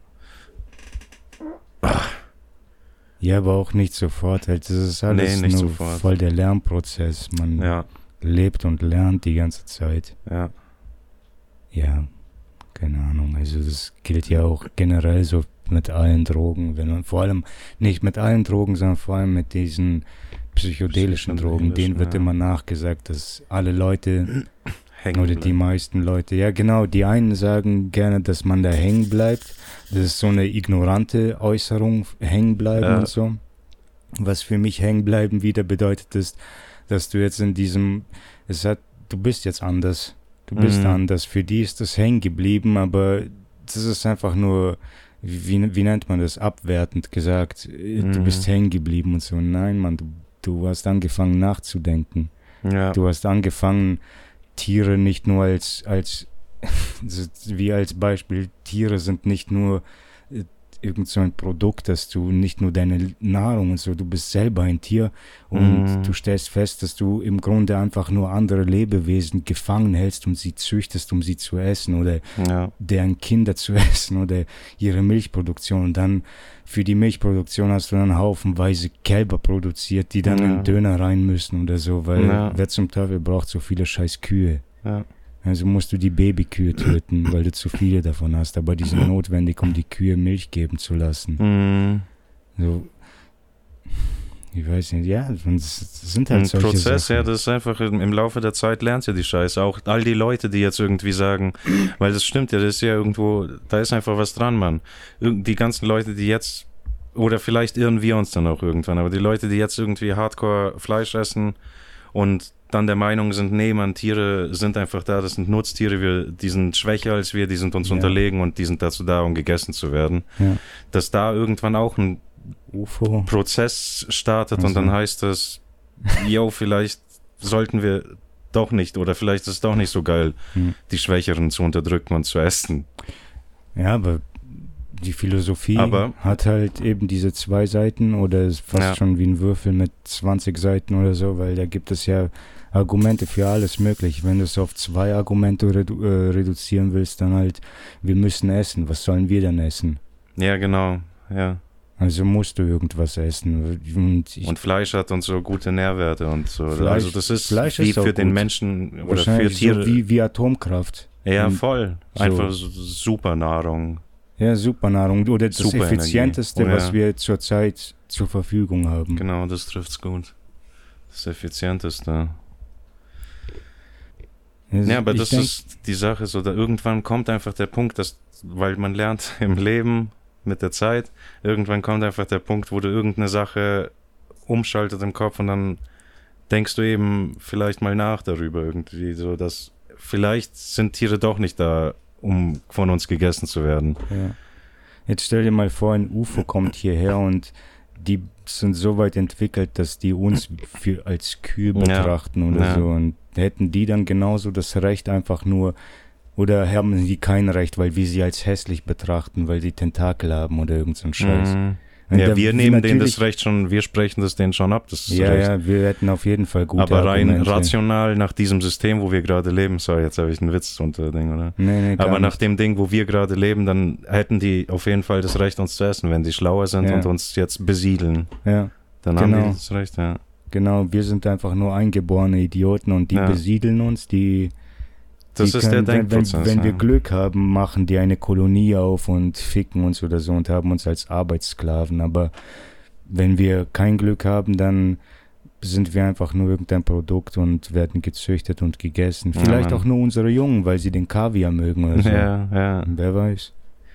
Ach. Ja, aber auch nicht sofort. Halt. Das ist alles nee, nicht nur sofort. Voll der Lernprozess. Man... Ja. lebt und lernt die ganze Zeit. Ja. Ja, keine Ahnung. Also das gilt ja auch generell so mit allen Drogen. Wenn man vor allem nicht mit allen Drogen, sondern vor allem mit diesen psychedelischen Drogen, denen wird ja. immer nachgesagt, dass alle Leute hängen oder die meisten Leute, ja genau, die einen sagen gerne, dass man da hängen bleibt. Das ist so eine ignorante Äußerung, hängen bleiben ja. und so. Was für mich hängen bleiben wieder bedeutet ist, dass du jetzt in diesem, es hat, du bist jetzt anders, du bist mhm. anders, für die ist das hängen geblieben, aber das ist einfach nur, wie, wie nennt man das, abwertend gesagt, mhm. du bist hängen geblieben und so. Nein, Mann, du, du hast angefangen nachzudenken. Ja. Du hast angefangen, Tiere nicht nur als, als wie als Beispiel, Tiere sind nicht nur irgend so ein Produkt, dass du nicht nur deine Nahrung und so, du bist selber ein Tier und mm. du stellst fest, dass du im Grunde einfach nur andere Lebewesen gefangen hältst und sie züchtest, um sie zu essen oder ja. deren Kinder zu essen oder ihre Milchproduktion. Und dann für die Milchproduktion hast du dann haufenweise Kälber produziert, die dann ja. in Döner rein müssen oder so, weil ja. wer zum Teufel braucht so viele scheiß Kühe? Ja. Also musst du die Babykühe töten, weil du zu viele davon hast. Aber die sind notwendig, um die Kühe Milch geben zu lassen. Mm. So, ich weiß nicht, ja, das sind halt ein solche Prozess, Sachen. Ja, das ist einfach, im Laufe der Zeit lernst du die Scheiße. Auch all die Leute, die jetzt irgendwie sagen, weil das stimmt ja, das ist ja irgendwo, da ist einfach was dran, Mann. Die ganzen Leute, die jetzt, oder vielleicht irren wir uns dann auch irgendwann, aber die Leute, die jetzt irgendwie Hardcore Fleisch essen und dann der Meinung sind, nee, man, Tiere sind einfach da, das sind Nutztiere, wir, die sind schwächer als wir, die sind uns ja. unterlegen und die sind dazu da, um gegessen zu werden. Ja. Dass da irgendwann auch ein U F O Prozess startet also. Und dann heißt es, yo, vielleicht sollten wir doch nicht oder vielleicht ist es doch nicht so geil, hm. die Schwächeren zu unterdrücken und zu essen. Ja, aber die Philosophie aber, hat halt eben diese zwei Seiten oder ist fast ja. schon wie ein Würfel mit zwanzig Seiten oder so, weil da gibt es ja Argumente für alles möglich. Wenn du es auf zwei Argumente redu- äh, reduzieren willst, dann halt, wir müssen essen. Was sollen wir denn essen? Ja, genau, ja. Also musst du irgendwas essen. Und, ich, und Fleisch hat und so gute Nährwerte und so. Fleisch, also das ist Fleisch wie ist für den gut. Menschen oder für Tiere. So wie, wie Atomkraft. Ja, und voll. Einfach so. super Nahrung. Ja, super Nahrung. Oder das super Effizienteste, oh, ja. was wir zurzeit zur Verfügung haben. Genau, das trifft's gut. Das Effizienteste. Also ja, aber das denk, ist die Sache, so da irgendwann kommt einfach der Punkt, dass, weil man lernt im Leben mit der Zeit, irgendwann kommt einfach der Punkt, wo du irgendeine Sache umschaltet im Kopf und dann denkst du eben vielleicht mal nach darüber irgendwie, so dass vielleicht sind Tiere doch nicht da, um von uns gegessen zu werden. Ja. Jetzt stell dir mal vor, ein U F O kommt hierher und die sind so weit entwickelt, dass die uns für, als Kühe betrachten ja. oder ja. so. Und hätten die dann genauso das Recht einfach nur, oder haben die kein Recht, weil wir sie als hässlich betrachten, weil sie Tentakel haben oder irgend so ein Scheiß. Mhm. Ja, wir nehmen denen das Recht schon, wir sprechen das denen schon ab. Das ja, Recht. ja, wir hätten auf jeden Fall gute Aber rein Argumente. rational nach diesem System, wo wir gerade leben, sorry, jetzt habe ich einen Witz unter Ding, oder? Nee, nee, Aber gar nach nicht. dem Ding, wo wir gerade leben, dann hätten die auf jeden Fall das Recht, uns zu essen, wenn sie schlauer sind Ja. und uns jetzt besiedeln. Ja, Dann genau. haben die das Recht, ja. Genau, wir sind einfach nur eingeborene Idioten und die Ja. besiedeln uns, die Das Die ist können, der Denkprozess. Wenn, wenn, wenn wir ja. Glück haben, machen die eine Kolonie auf und ficken uns oder so und haben uns als Arbeitssklaven. Aber wenn wir kein Glück haben, dann sind wir einfach nur irgendein Produkt und werden gezüchtet und gegessen. Vielleicht ja, auch nur unsere Jungen, weil sie den Kaviar mögen oder so. Ja, ja. Wer weiß.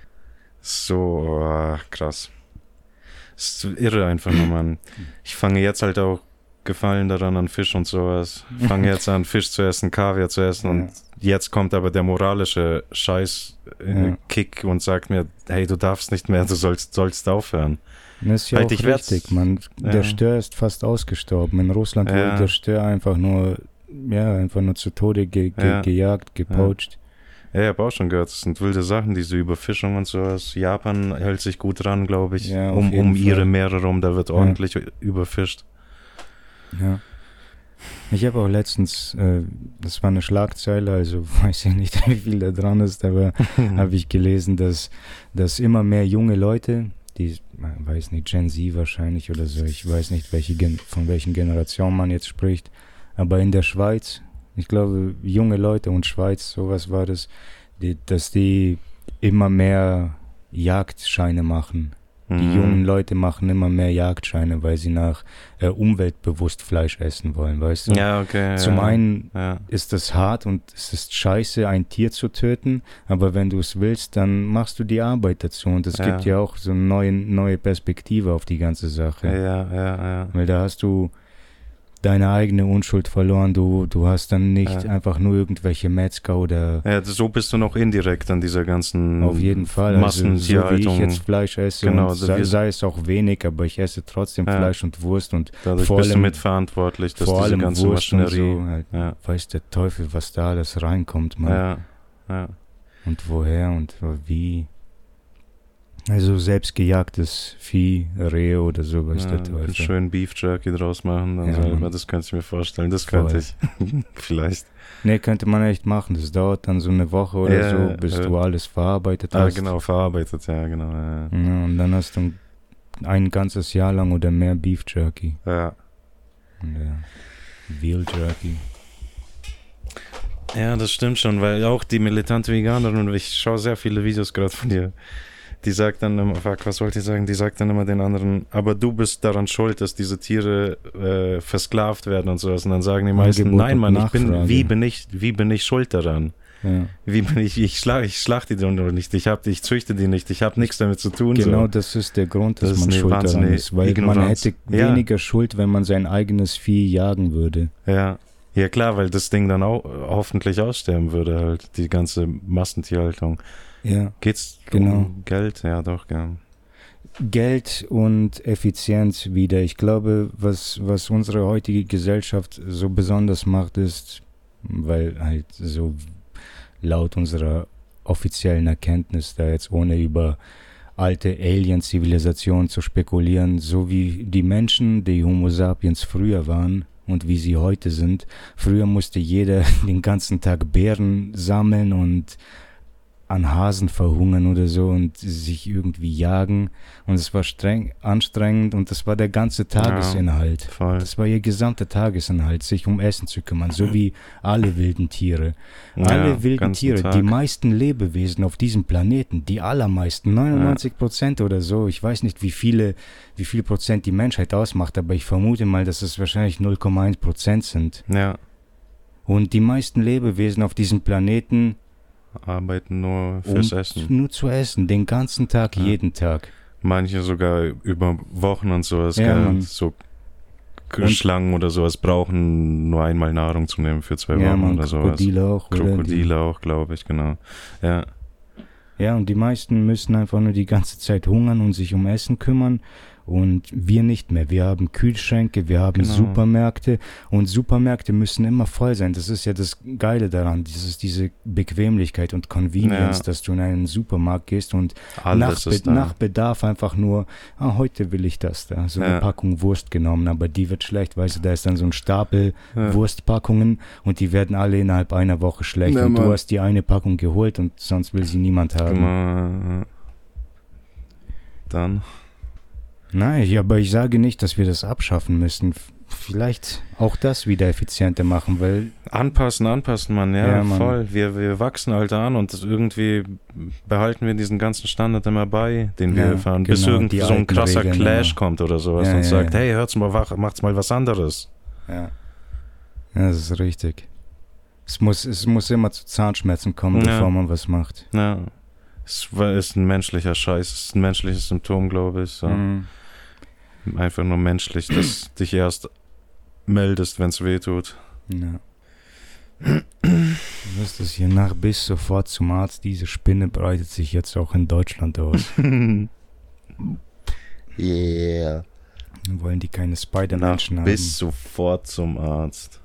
So, ah, krass. Das ist so irre einfach nur, Mann. Ich fange jetzt halt auch Gefallen daran an Fisch und sowas. Fange jetzt an, Fisch zu essen, Kaviar zu essen Ja. und jetzt kommt aber der moralische Scheiß-Kick Ja. und sagt mir, hey, du darfst nicht mehr, du sollst, sollst aufhören. Das ist ja Halt auch dich richtig, man. Ja. Der Stör ist fast ausgestorben. In Russland Ja. wurde der Stör einfach nur, ja, einfach nur zu Tode ge ge Ja. gejagt, gepoacht. Ja, ich habe auch schon gehört, das sind wilde Sachen, diese Überfischung und sowas. Japan hält sich gut dran, glaube ich, Ja, auf um, jeden um ihre Fall. Meere rum, da wird ordentlich überfischt. Ja. Ich habe auch letztens, äh, das war eine Schlagzeile, also weiß ich nicht, wie viel da dran ist, aber habe ich gelesen, dass, dass immer mehr junge Leute, die, weiß nicht, Gen Z wahrscheinlich oder so, ich weiß nicht, welche Gen- von welchen Generationen man jetzt spricht, aber in der Schweiz, ich glaube, junge Leute und Schweiz, sowas war das, die, dass die immer mehr Jagdscheine machen. Die Mhm. jungen Leute machen immer mehr Jagdscheine, weil sie nach äh, umweltbewusst Fleisch essen wollen, weißt du? Ja, okay. Zum ja. einen Ja. ist das hart und es ist scheiße, ein Tier zu töten, aber wenn du es willst, dann machst du die Arbeit dazu und es Ja. gibt ja auch so eine neue, neue Perspektive auf die ganze Sache. Ja, ja, ja. Weil da hast du deine eigene Unschuld verloren, du, du hast dann nicht Ja. einfach nur irgendwelche Metzger oder Ja, so bist du noch indirekt an dieser ganzen auf jeden Fall, also, so wie ich Massentierhaltung. jetzt Fleisch esse, Genau, und so sei, wir- sei es auch wenig, aber ich esse trotzdem Ja. Fleisch und Wurst und Dadurch vor bist du allem- mitverantwortlich, dass vor diese allem ganze Wurst und Maschinerie. so, halt, Ja. weiß der Teufel, was da alles reinkommt, Mann. Ja, ja. Und woher und wie. Also selbst gejagtes Vieh, Rehe oder so, weiß ja der einen Teufel. schönen Beef Jerky draus machen, dann Ja, selber, Mann. das könnte ich mir vorstellen, das Voll. könnte ich. Vielleicht. Nee, könnte man echt machen. Das dauert dann so eine Woche oder Ja, so, bis ja. du alles verarbeitet Ah, hast. genau, verarbeitet, ja, genau. Ja, Ja, und dann hast du ein ganzes Jahr lang oder mehr Beef Jerky. ja. Und, ja, Veal Jerky. Ja, das stimmt schon, weil auch die militante Veganerin, und ich schaue sehr viele Videos gerade von dir, die sagt dann immer, fuck, was wollte ich sagen, die sagt dann immer den anderen, aber du bist daran schuld, dass diese Tiere äh, versklavt werden und sowas. Und dann sagen die meisten, Angebot nein, und Mann, ich bin, Nachfrage. wie bin ich, wie bin ich schuld daran? Ja. Wie bin ich, ich schlag, ich schlag die doch nicht, ich hab, ich züchte die nicht, ich habe nichts damit zu tun. Genau, so. das ist der Grund, dass Das ist man eine schuld daran wahnsinnige ist. Weil Ignoranz. man hätte Ja. weniger Schuld, wenn man sein eigenes Vieh jagen würde. Ja. Ja klar, weil das Ding dann auch hoffentlich aussterben würde, halt, die ganze Massentierhaltung. Ja. Geht's Genau. um Geld? Ja, doch, ja. Geld und Effizienz wieder. Ich glaube, was, was unsere heutige Gesellschaft so besonders macht, ist, weil halt so laut unserer offiziellen Erkenntnis, da jetzt ohne über alte Alien-Zivilisationen zu spekulieren, so wie die Menschen, die Homo sapiens früher waren, und wie sie heute sind. Früher musste jeder den ganzen Tag Beeren sammeln und an Hasen verhungern oder so und sich irgendwie jagen. Und es war streng, anstrengend und das war der ganze Tagesinhalt. Ja, das war ihr gesamter Tagesinhalt, sich um Essen zu kümmern, so wie alle wilden Tiere. Ja, alle wilden Tiere, Tag. die meisten Lebewesen auf diesem Planeten, die allermeisten, neunundneunzig Prozent oder so, ich weiß nicht, wie viele, wie viel Prozent die Menschheit ausmacht, aber ich vermute mal, dass es wahrscheinlich null Komma eins Prozent sind. Ja. Und die meisten Lebewesen auf diesem Planeten arbeiten nur fürs um Essen. Nur zu essen, den ganzen Tag, ja. jeden Tag. Manche sogar über Wochen und sowas, ja, gell? So und Schlangen oder sowas brauchen nur einmal Nahrung zu nehmen für zwei ja, Wochen man, oder sowas. Krokodile auch. Krokodile auch, glaube ich, genau. Ja. Ja, und die meisten müssen einfach nur die ganze Zeit hungern und sich um Essen kümmern. Und wir nicht mehr. Wir haben Kühlschränke, wir haben genau. Supermärkte und Supermärkte müssen immer voll sein. Das ist ja das Geile daran. Das ist diese Bequemlichkeit und Convenience, ja. dass du in einen Supermarkt gehst und nach, Be- nach Bedarf einfach nur, ah, heute will ich das da. So ja. eine Packung Wurst genommen, aber die wird schlecht, weißt du, da ist dann so ein Stapel ja. Wurstpackungen und die werden alle innerhalb einer Woche schlecht. Ja, und du hast die eine Packung geholt und sonst will sie niemand haben. Genau. Dann... Nein, aber ich sage nicht, dass wir das abschaffen müssen. Vielleicht auch das wieder effizienter machen, weil... Anpassen, anpassen, Mann, ja, ja Mann. voll. Wir, wir wachsen halt an und irgendwie behalten wir diesen ganzen Standard immer bei, den wir ja, fahren, genau, bis irgendwie so ein krasser Regeln Clash immer. kommt oder sowas ja, und ja, sagt, ja. hey, hört's mal wach, macht's mal was anderes. Ja, ja das ist richtig. Es muss, es muss immer zu Zahnschmerzen kommen, ja. bevor man was macht. Ja, es ist ein menschlicher Scheiß, es ist ein menschliches Symptom, glaube ich, so. Mhm. Einfach nur menschlich, dass dich erst meldest, wenn es weh tut. Ja. Du wirst es hier nach bis sofort zum Arzt. Diese Spinne breitet sich jetzt auch in Deutschland aus. Yeah. Wollen die keine Spider-Menschen haben? Bis sofort zum Arzt.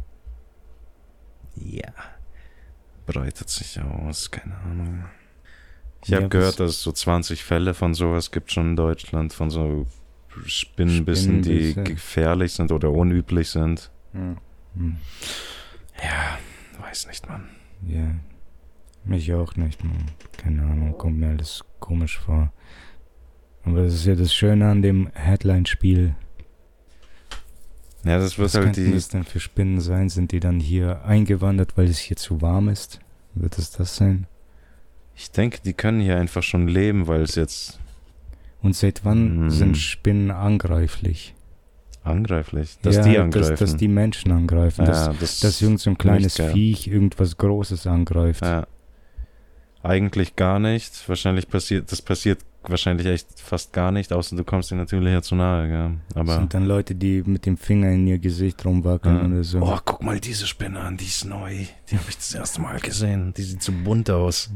Ja. Yeah. Breitet sich aus, keine Ahnung. Ich habe ja, gehört, dass es so zwanzig Fälle von sowas gibt schon in Deutschland, von so Spinnenbissen, die gefährlich sind oder unüblich sind. Ja, hm. ja weiß nicht, Mann. Ja, mich auch nicht, Mann. Keine Ahnung, kommt mir alles komisch vor. Aber das ist ja das Schöne an dem Headline-Spiel. Ja, das wird Was halt könnten die... das denn für Spinnen sein? Sind die dann hier eingewandert, weil es hier zu warm ist? Wird es das sein? Ich denke, die können hier einfach schon leben, weil es jetzt... Und seit wann mm. sind Spinnen angreiflich? Angreiflich? Dass ja, die angreifen? Dass, dass die Menschen angreifen. Ja, dass, das dass irgend so ein kleines Viech irgendwas Großes angreift. Ja. Eigentlich gar nicht. Wahrscheinlich passiert, das passiert wahrscheinlich echt fast gar nicht, außer du kommst dir natürlich ja zu nahe. Gell? Aber das sind dann Leute, die mit dem Finger in ihr Gesicht rumwackeln ja. oder so. Oh, guck mal diese Spinne an, die ist neu. Die habe ich das erste Mal gesehen. Die sieht so bunt aus.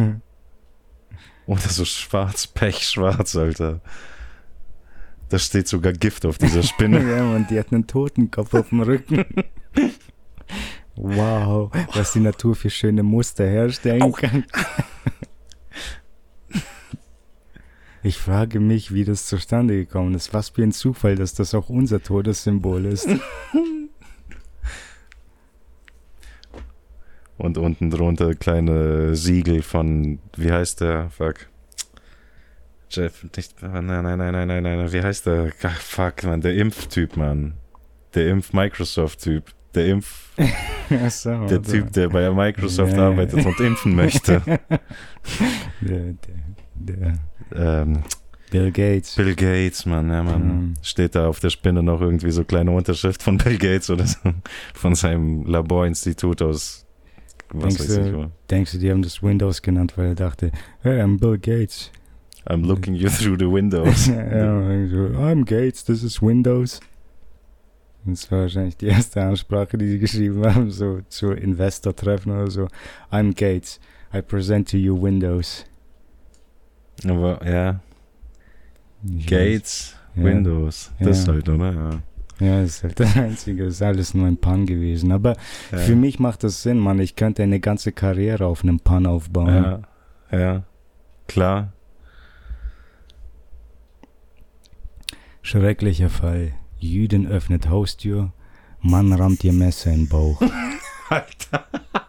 Oder so schwarz, pechschwarz, Alter. Da steht sogar Gift auf dieser Spinne. Ja, Mann, die hat einen Totenkopf auf dem Rücken. Wow, was die Natur für schöne Muster herstellen Au. kann. Ich frage mich, wie das zustande gekommen ist. Was für ein Zufall, dass das auch unser Todessymbol ist. Und unten drunter kleine Siegel von, wie heißt der? Fuck. Jeff, nicht, nein, nein, nein, nein, nein, nein, wie heißt der? Ach, fuck, man, der Impftyp, Mann. Der Impf-Microsoft-Typ. Der Impf... so, der also. Typ, der bei Microsoft ja, arbeitet ja. und impfen möchte. der, der, der. Ähm, Bill Gates. Bill Gates, Mann, ja, Mann. Mhm. Steht da auf der Spinne noch irgendwie so kleine Unterschrift von Bill Gates oder so. Von seinem Laborinstitut aus... Was denkst, weiß du, ich, wo. denkst du, die haben das Windows genannt, weil er dachte, hey, I'm Bill Gates. I'm looking you through the windows. ja, so, I'm Gates, this is Windows. Das war wahrscheinlich die erste Ansprache, die sie geschrieben haben, so zu Investor-Treffen oder so. I'm Gates, I present to you Windows. Aber, ja. Ich Gates, weiß. Windows, ja. das ja. halt, oder? Ja. Ja, das ist halt das Einzige, das ist alles nur ein Pun gewesen. Aber ja. für mich macht das Sinn, Mann. Ich könnte eine ganze Karriere auf einem Pun aufbauen. Ja, ja, klar. Schrecklicher Fall. Jüdin öffnet Haustür, Mann rammt ihr Messer in den Bauch. Alter.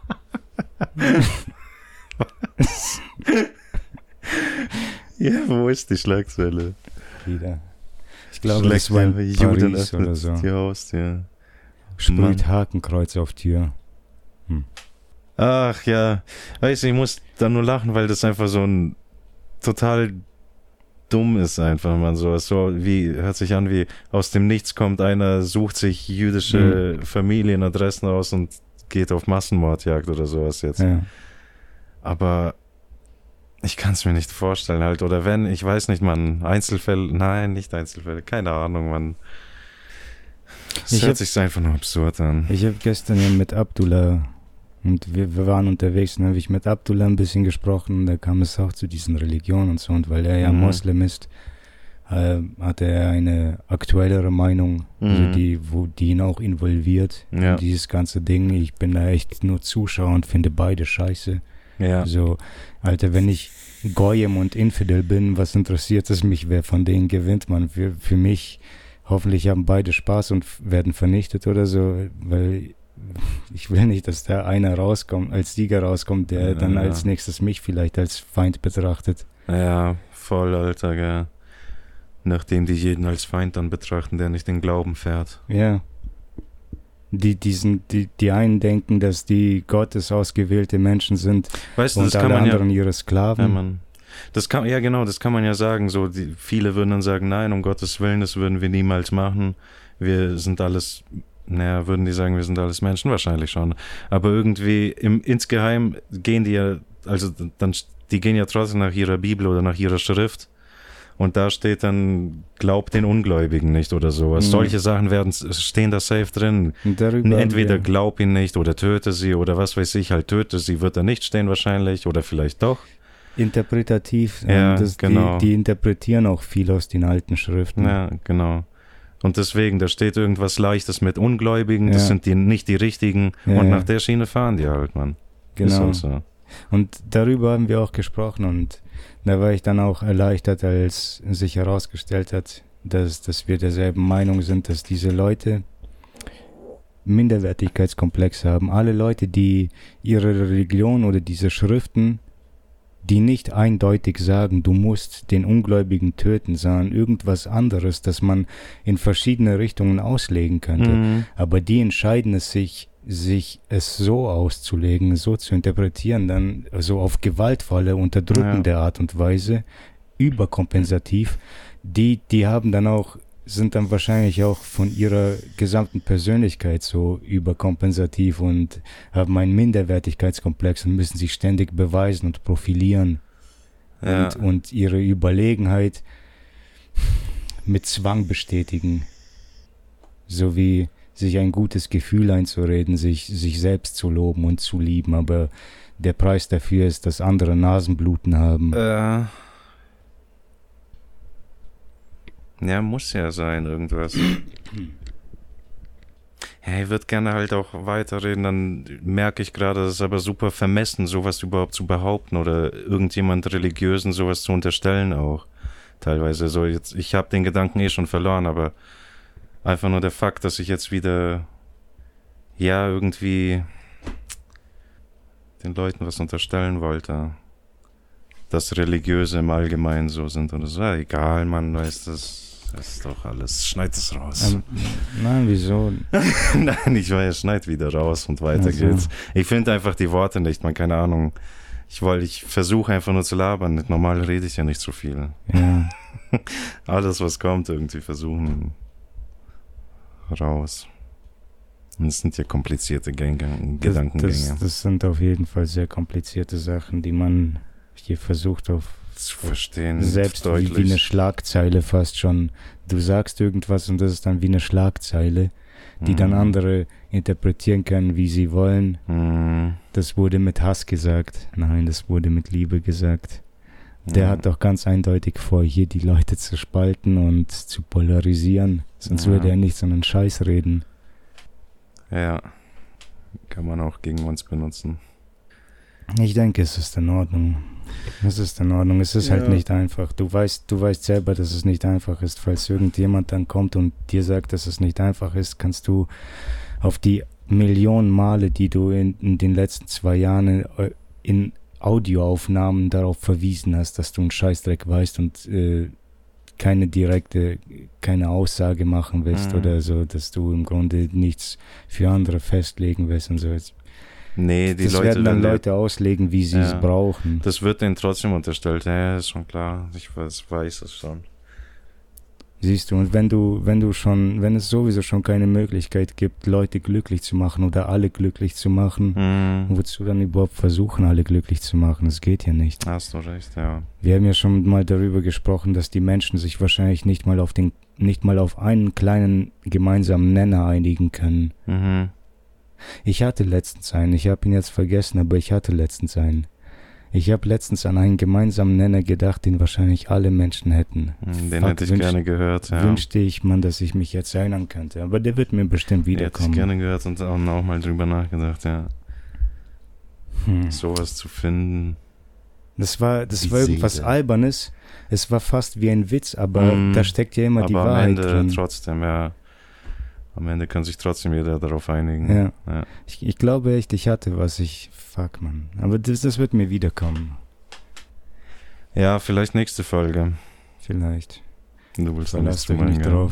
Ja, wo ist die Schlagzeile? Wieder. Ich glaube, das war in Paris oder so. Die Haustür. Sprüht Hakenkreuz auf Tür. Hm. Ach ja, weißt du, ich muss da nur lachen, weil das einfach so ein total dumm ist einfach, man, so, so wie, hört sich an wie aus dem Nichts kommt einer, sucht sich jüdische mhm. Familienadressen aus und geht auf Massenmordjagd oder sowas jetzt. Ja. Aber ich kann es mir nicht vorstellen halt, oder wenn, ich weiß nicht, man, Einzelfälle, nein, nicht Einzelfälle, keine Ahnung, man. Es hört hab, sich einfach nur absurd an. Ich habe gestern ja mit Abdullah und wir, wir waren unterwegs und habe ich mit Abdullah ein bisschen gesprochen und da kam es auch zu diesen Religionen und so und weil er ja mhm. Moslem ist, äh, hatte er eine aktuellere Meinung, mhm. also die, wo die ihn auch involviert ja. in dieses ganze Ding. Ich bin da echt nur Zuschauer und finde beide scheiße. Ja. So, Alter, wenn ich Goyim und Infidel bin, was interessiert es mich, wer von denen gewinnt, man? Für, für mich, hoffentlich haben beide Spaß und werden vernichtet oder so, weil ich will nicht, dass da einer rauskommt, als Sieger rauskommt, der ja, dann ja. als nächstes mich vielleicht als Feind betrachtet. Ja, voll, Alter, gell. Nachdem die jeden als Feind dann betrachten, der nicht den Glauben fährt. Ja. Die, diesen, die, die einen denken, dass die Gottes ausgewählte Menschen sind weißt du, und das alle kann man anderen ja, ihre Sklaven. Ja, man, das kann, ja, genau, das kann man ja sagen. So, die, viele würden dann sagen, nein, um Gottes Willen, das würden wir niemals machen. Wir sind alles, naja, würden die sagen, wir sind alles Menschen? Wahrscheinlich schon. Aber irgendwie im, insgeheim gehen die ja, also dann, die gehen ja trotzdem nach ihrer Bibel oder nach ihrer Schrift. Und da steht dann, glaubt den Ungläubigen nicht oder sowas. Mhm. Solche Sachen werden, stehen da safe drin. Entweder wir. glaub ihn nicht oder töte sie oder was weiß ich, halt töte sie, wird da nicht stehen wahrscheinlich oder vielleicht doch. Interpretativ. Ja, das, genau. Die, die interpretieren auch viel aus den alten Schriften. Ja, genau. Und deswegen, da steht irgendwas Leichtes mit Ungläubigen, das ja. sind die nicht die Richtigen ja, und ja. nach der Schiene fahren die halt, Mann. Genau. Ist so. Und darüber haben wir auch gesprochen und da war ich dann auch erleichtert, als sich herausgestellt hat, dass, dass wir derselben Meinung sind, dass diese Leute Minderwertigkeitskomplexe haben. Alle Leute, die ihre Religion oder diese Schriften, die nicht eindeutig sagen, du musst den Ungläubigen töten, sondern irgendwas anderes, das man in verschiedene Richtungen auslegen könnte. Mhm. Aber die entscheiden es sich, sich es so auszulegen, so zu interpretieren, dann so auf gewaltvolle, unterdrückende ja. Art und Weise, überkompensativ, die, die haben dann auch, sind dann wahrscheinlich auch von ihrer gesamten Persönlichkeit so überkompensativ und haben einen Minderwertigkeitskomplex und müssen sich ständig beweisen und profilieren ja. und, und ihre Überlegenheit mit Zwang bestätigen, so wie sich ein gutes Gefühl einzureden, sich, sich selbst zu loben und zu lieben, aber der Preis dafür ist, dass andere Nasenbluten haben. Äh, ja, muss ja sein, irgendwas. Ja, ich würde gerne halt auch weiterreden, dann merke ich gerade, das ist aber super vermessen, sowas überhaupt zu behaupten oder irgendjemand Religiösen sowas zu unterstellen auch. Teilweise so, jetzt, ich habe den Gedanken eh schon verloren, aber einfach nur der Fakt, dass ich jetzt wieder, ja, irgendwie den Leuten was unterstellen wollte. Dass Religiöse im Allgemeinen so sind oder so. Ja, egal, Mann, weißt du, das, das ist doch alles. Schneid es raus. Ähm, nein, wieso? Nein, ich weiß, schneid wieder raus und weiter also. geht's. Ich finde einfach die Worte nicht, man, keine Ahnung. Ich wollte, ich versuche einfach nur zu labern. Normal rede ich ja nicht so viel. Ja. Alles, was kommt, irgendwie versuchen. Raus. Und es sind ja komplizierte Gänge, Gedankengänge. Das, das, das sind auf jeden Fall sehr komplizierte Sachen, die man hier versucht auf zu verstehen. Selbst wie, wie eine Schlagzeile fast schon. Du sagst irgendwas und das ist dann wie eine Schlagzeile, die mhm. dann andere interpretieren können, wie sie wollen. Mhm. Das wurde mit Hass gesagt. Nein, das wurde mit Liebe gesagt. Der mhm. hat doch ganz eindeutig vor, hier die Leute zu spalten und zu polarisieren. Sonst ja. würde er nicht so einen Scheiß reden. Ja, kann man auch gegen uns benutzen. Ich denke, es ist in Ordnung. Es ist in Ordnung. Es ist ja. halt nicht einfach. Du weißt, du weißt selber, dass es nicht einfach ist. Falls irgendjemand dann kommt und dir sagt, dass es nicht einfach ist, kannst du auf die Millionen Male, die du in, in den letzten zwei Jahren in, in Audioaufnahmen darauf verwiesen hast, dass du einen Scheißdreck weißt und äh, keine direkte, keine Aussage machen willst mhm. oder so, dass du im Grunde nichts für andere festlegen willst und so. Nee, die das Leute werden dann Leute auslegen, wie sie ja, es brauchen. Das wird denen trotzdem unterstellt. Ja, ist schon klar. Ich weiß, weiß es schon. Siehst du, und wenn du, wenn du schon, wenn es sowieso schon keine Möglichkeit gibt, Leute glücklich zu machen oder alle glücklich zu machen, mhm. wozu dann überhaupt versuchen, alle glücklich zu machen? Das geht ja nicht. Hast du recht, ja. Wir haben ja schon mal darüber gesprochen, dass die Menschen sich wahrscheinlich nicht mal auf den, nicht mal auf einen kleinen gemeinsamen Nenner einigen können. Mhm. Ich hatte letztens einen, ich habe ihn jetzt vergessen, aber ich hatte letztens einen. Ich habe letztens an einen gemeinsamen Nenner gedacht, den wahrscheinlich alle Menschen hätten. Den Fuck, hätte ich wünsch, gerne gehört, ja. Wünschte ich, man, dass ich mich jetzt erinnern könnte. Aber der wird mir bestimmt wiederkommen. Hätte ich gerne gehört und auch, auch mal drüber nachgedacht, ja. Hm. Sowas zu finden. Das war, das war irgendwas Albernes. Es war fast wie ein Witz, aber mm, da steckt ja immer die Wahrheit am Ende drin. Trotzdem, ja. Am Ende kann sich trotzdem jeder darauf einigen. Ja. ja. Ich, ich glaube echt, ich hatte was. Ich, fuck, man. Aber das, das wird mir wiederkommen. Ja, vielleicht nächste Folge. Vielleicht. Du willst Verlasst euch nicht drauf.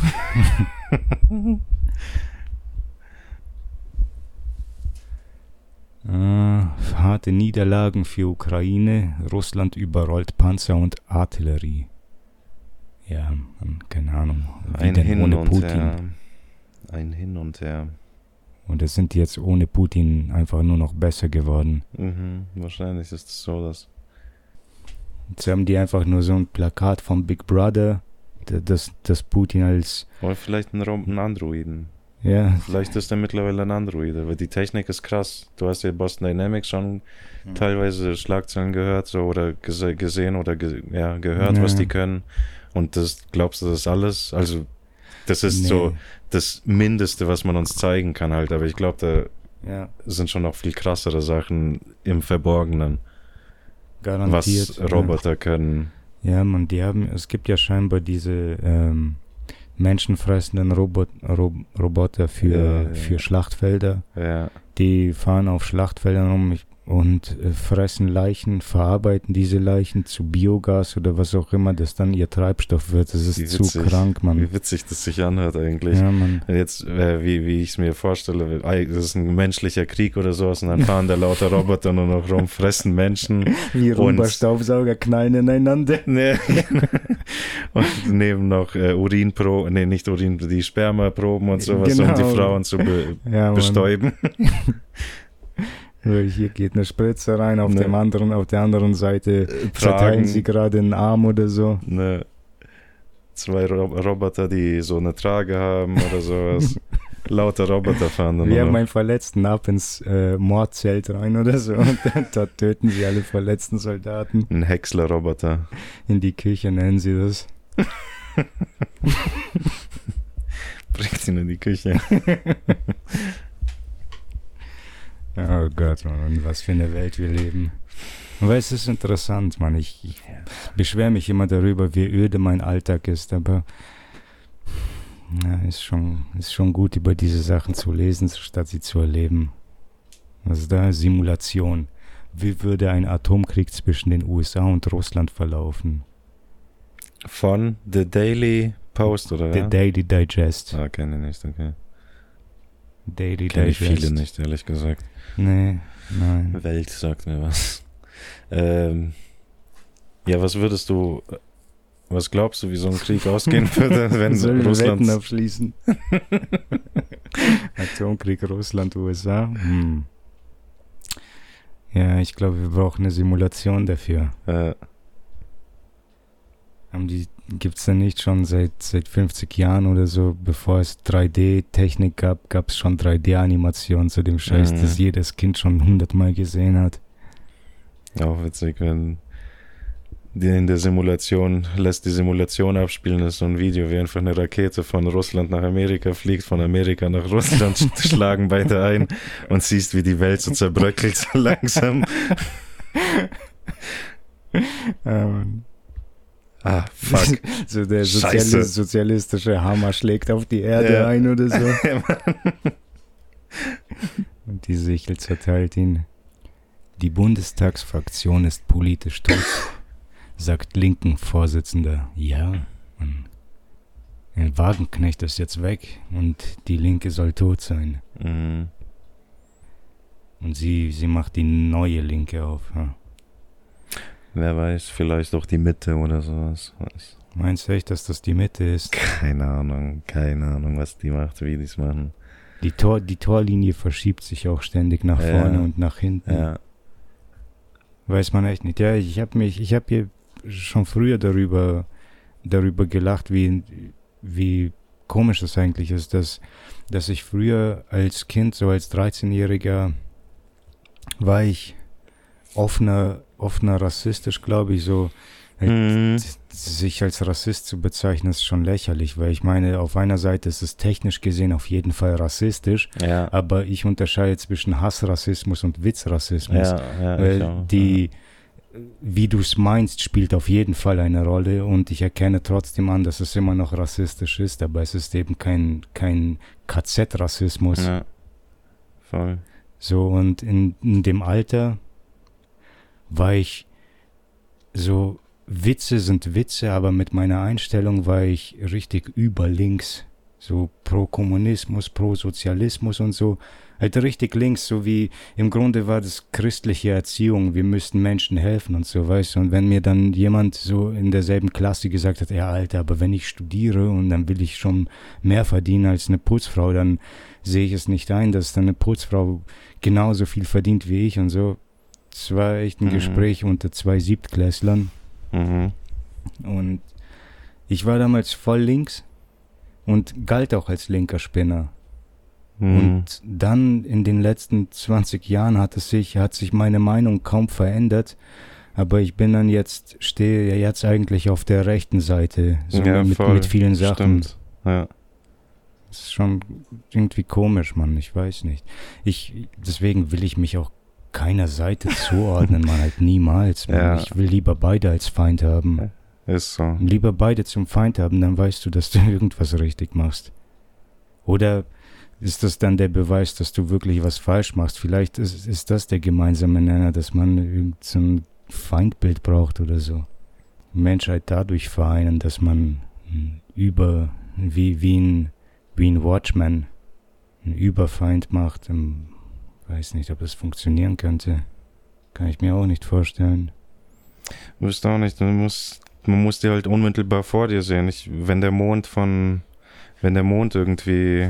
ah, harte Niederlagen für Ukraine. Russland überrollt Panzer und Artillerie. Ja, man, keine Ahnung. Wie Ein denn Hin ohne und Putin? Her. Ein Hin und Her. Und es sind jetzt ohne Putin einfach nur noch besser geworden. Mhm, wahrscheinlich ist es so, dass... Jetzt haben die einfach nur so ein Plakat vom Big Brother, das, das Putin als... Oder vielleicht ein, ein Androiden. Ja. Vielleicht ist er mittlerweile ein Android, aber die Technik ist krass. Du hast ja Boston Dynamics schon mhm. teilweise Schlagzeilen gehört so, oder gese- gesehen oder ge- ja, gehört, ja. was die können. Und das glaubst du, das ist alles? Also das ist nee. so das Mindeste, was man uns zeigen kann halt. Aber ich glaube, da ja. sind schon noch viel krassere Sachen im Verborgenen. Garantiert. Was Roboter ja. können. Ja, man, die haben, es gibt ja scheinbar diese ähm, menschenfressenden Robot, Rob, Roboter für, ja, ja. für Schlachtfelder. Ja. Die fahren auf Schlachtfeldern um und äh, fressen Leichen, verarbeiten diese Leichen zu Biogas oder was auch immer, das dann ihr Treibstoff wird. Das ist zu witzig, krank, Mann. Wie witzig das sich anhört eigentlich. Ja, Mann. Jetzt, äh, wie, wie ich es mir vorstelle, das ist ein menschlicher Krieg oder sowas und dann fahren da lauter Roboter nur noch rum, fressen Menschen. Wie Rumba-Staubsauger knallen ineinander. Nee. Und nehmen noch äh, Urinproben, nee, nicht Urin, die Spermaproben und sowas, genau. um die Frauen zu be- ja, bestäuben. Hier geht eine Spritze rein, auf, ne. dem anderen, auf der anderen Seite Tragen. Verteilen sie gerade einen Arm oder so. Ne. Zwei Ro- Roboter, die so eine Trage haben oder sowas. Lauter Roboter fahren dann. Wir haben einen Verletzten ab ins äh, Mordzelt rein oder so. Und da töten sie alle verletzten Soldaten. Ein Häcksler-Roboter. In die Küche nennen sie das. Bringt ihn in die Küche. Oh Gott, Mann, was für eine Welt wir leben. Aber es ist interessant, Mann. Ich, ich beschwere mich immer darüber, wie öde mein Alltag ist, aber ja, ist schon, ist schon gut, über diese Sachen zu lesen, statt sie zu erleben. Was ist da? Simulation. Wie würde ein Atomkrieg zwischen den U S A und Russland verlaufen? Von The Daily Post, oder? The ja? Daily Digest. Ah, kenne ich nicht, okay. Daily Kenne Digest. ich viele nicht, ehrlich gesagt. Nee, nein. Welt sagt mir was. Ähm, ja, was würdest du, was glaubst du, wie so ein Krieg ausgehen würde, wenn Sollen Russland... Wetten abschließen? Atomkrieg Russland, U S A? Hm. Ja, ich glaube, wir brauchen eine Simulation dafür. Äh. Haben die, gibt's denn nicht schon seit, seit fünfzig Jahren oder so, bevor es drei D-Technik gab, gab es schon drei D-Animationen zu dem Scheiß, mhm. das jedes Kind schon hundertmal gesehen hat. Auch witzig, wenn die in der Simulation, lässt die Simulation abspielen, das ist so ein Video, wie einfach eine Rakete von Russland nach Amerika fliegt, von Amerika nach Russland, schlagen beide ein und siehst, wie die Welt so zerbröckelt, so langsam. ähm. Ah, fuck. So der Sozialis- sozialistische Hammer schlägt auf die Erde ja. ein oder so. Und die Sichel zerteilt ihn. Die Bundestagsfraktion ist politisch tot, sagt linken Vorsitzender. Ja, man. Ein Wagenknecht ist jetzt weg und die Linke soll tot sein. Mhm. Und sie, sie macht die neue Linke auf. Ja. Wer weiß, vielleicht auch die Mitte oder sowas. Was? Meinst du echt, dass das die Mitte ist? Keine Ahnung, keine Ahnung, was die macht, wie die es machen. Die, Tor, die Torlinie verschiebt sich auch ständig nach Ja. vorne und nach hinten. Ja. Weiß man echt nicht. Ja, ich habe mich, ich habe hier schon früher darüber, darüber gelacht, wie, wie komisch das eigentlich ist, dass, dass ich früher als Kind, so als dreizehnjähriger, war ich offener, offener rassistisch, glaube ich, so. Mhm. Sich als Rassist zu bezeichnen, ist schon lächerlich, weil ich meine, auf einer Seite ist es technisch gesehen auf jeden Fall rassistisch, Ja. aber ich unterscheide zwischen Hassrassismus und Witzrassismus. Ja, ja, weil ich auch, die, wie du es meinst, spielt auf jeden Fall eine Rolle und ich erkenne trotzdem an, dass es immer noch rassistisch ist, aber es ist eben kein, kein K Z-Rassismus. Ja. Voll. So, und in, in dem Alter war ich so, Witze sind Witze, aber mit meiner Einstellung war ich richtig überlinks. So pro Kommunismus, pro Sozialismus und so. Halt richtig links, so wie im Grunde war das christliche Erziehung. Wir müssten Menschen helfen und so, weißt du. Und wenn mir dann jemand so in derselben Klasse gesagt hat, ja Alter, aber wenn ich studiere und dann will ich schon mehr verdienen als eine Putzfrau, dann sehe ich es nicht ein, dass dann eine Putzfrau genauso viel verdient wie ich und so. Es war echt ein Mhm. Gespräch unter zwei Siebtklässlern. Mhm. Und ich war damals voll links und galt auch als linker Spinner. Mhm. Und dann in den letzten zwanzig Jahren hat es sich, hat sich meine Meinung kaum verändert. Aber ich bin dann jetzt, stehe ja jetzt eigentlich auf der rechten Seite, so Ja, mit, voll. mit vielen Sachen. Stimmt. Ja. Das ist schon irgendwie komisch, Mann, ich weiß nicht. Ich, deswegen will ich mich auch keiner Seite zuordnen, man, halt niemals. Man. Ja. Ich will lieber beide als Feind haben. Ist so. Lieber beide zum Feind haben, dann weißt du, dass du irgendwas richtig machst. Oder ist das dann der Beweis, dass du wirklich was falsch machst? Vielleicht ist, ist das der gemeinsame Nenner, dass man irgend so ein Feindbild braucht oder so. Menschheit dadurch vereinen, dass man über, wie, wie, ein, wie ein Watchman, einen Überfeind macht. Ich weiß nicht, ob das funktionieren könnte. Kann ich mir auch nicht vorstellen. Wüsste auch nicht, man muss, man muss die halt unmittelbar vor dir sehen. Ich, wenn der Mond von, wenn der Mond irgendwie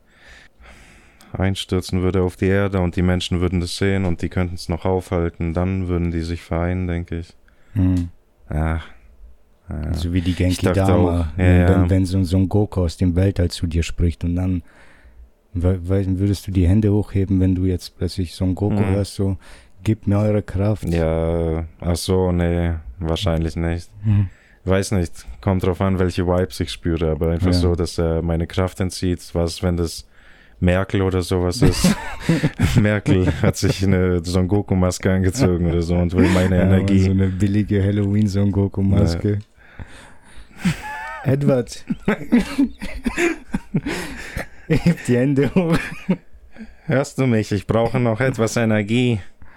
einstürzen würde auf die Erde und die Menschen würden das sehen und die könnten es noch aufhalten, dann würden die sich vereinen, denke ich. Hm. Ach, ja. Also wie die Ich Genki dachte Dama, auch, ja, wenn, ja. wenn, wenn so, so ein Goku aus dem Weltall zu dir spricht und dann we, we, würdest du die Hände hochheben, wenn du jetzt plötzlich so ein Goku Hm. hörst, so, gib mir eure Kraft. Ja, ach so, nee, wahrscheinlich nicht. Hm. Weiß nicht, kommt drauf an, welche Vibes ich spüre, aber einfach Ja. so, dass er meine Kraft entzieht, was, wenn das Merkel oder sowas ist. Merkel hat sich eine Son Goku-Maske angezogen oder so und will meine Ja, Energie. so eine billige Halloween-Son Goku-Maske. Edward. Heb die Hände hoch. Hörst du mich? Ich brauche noch etwas Energie.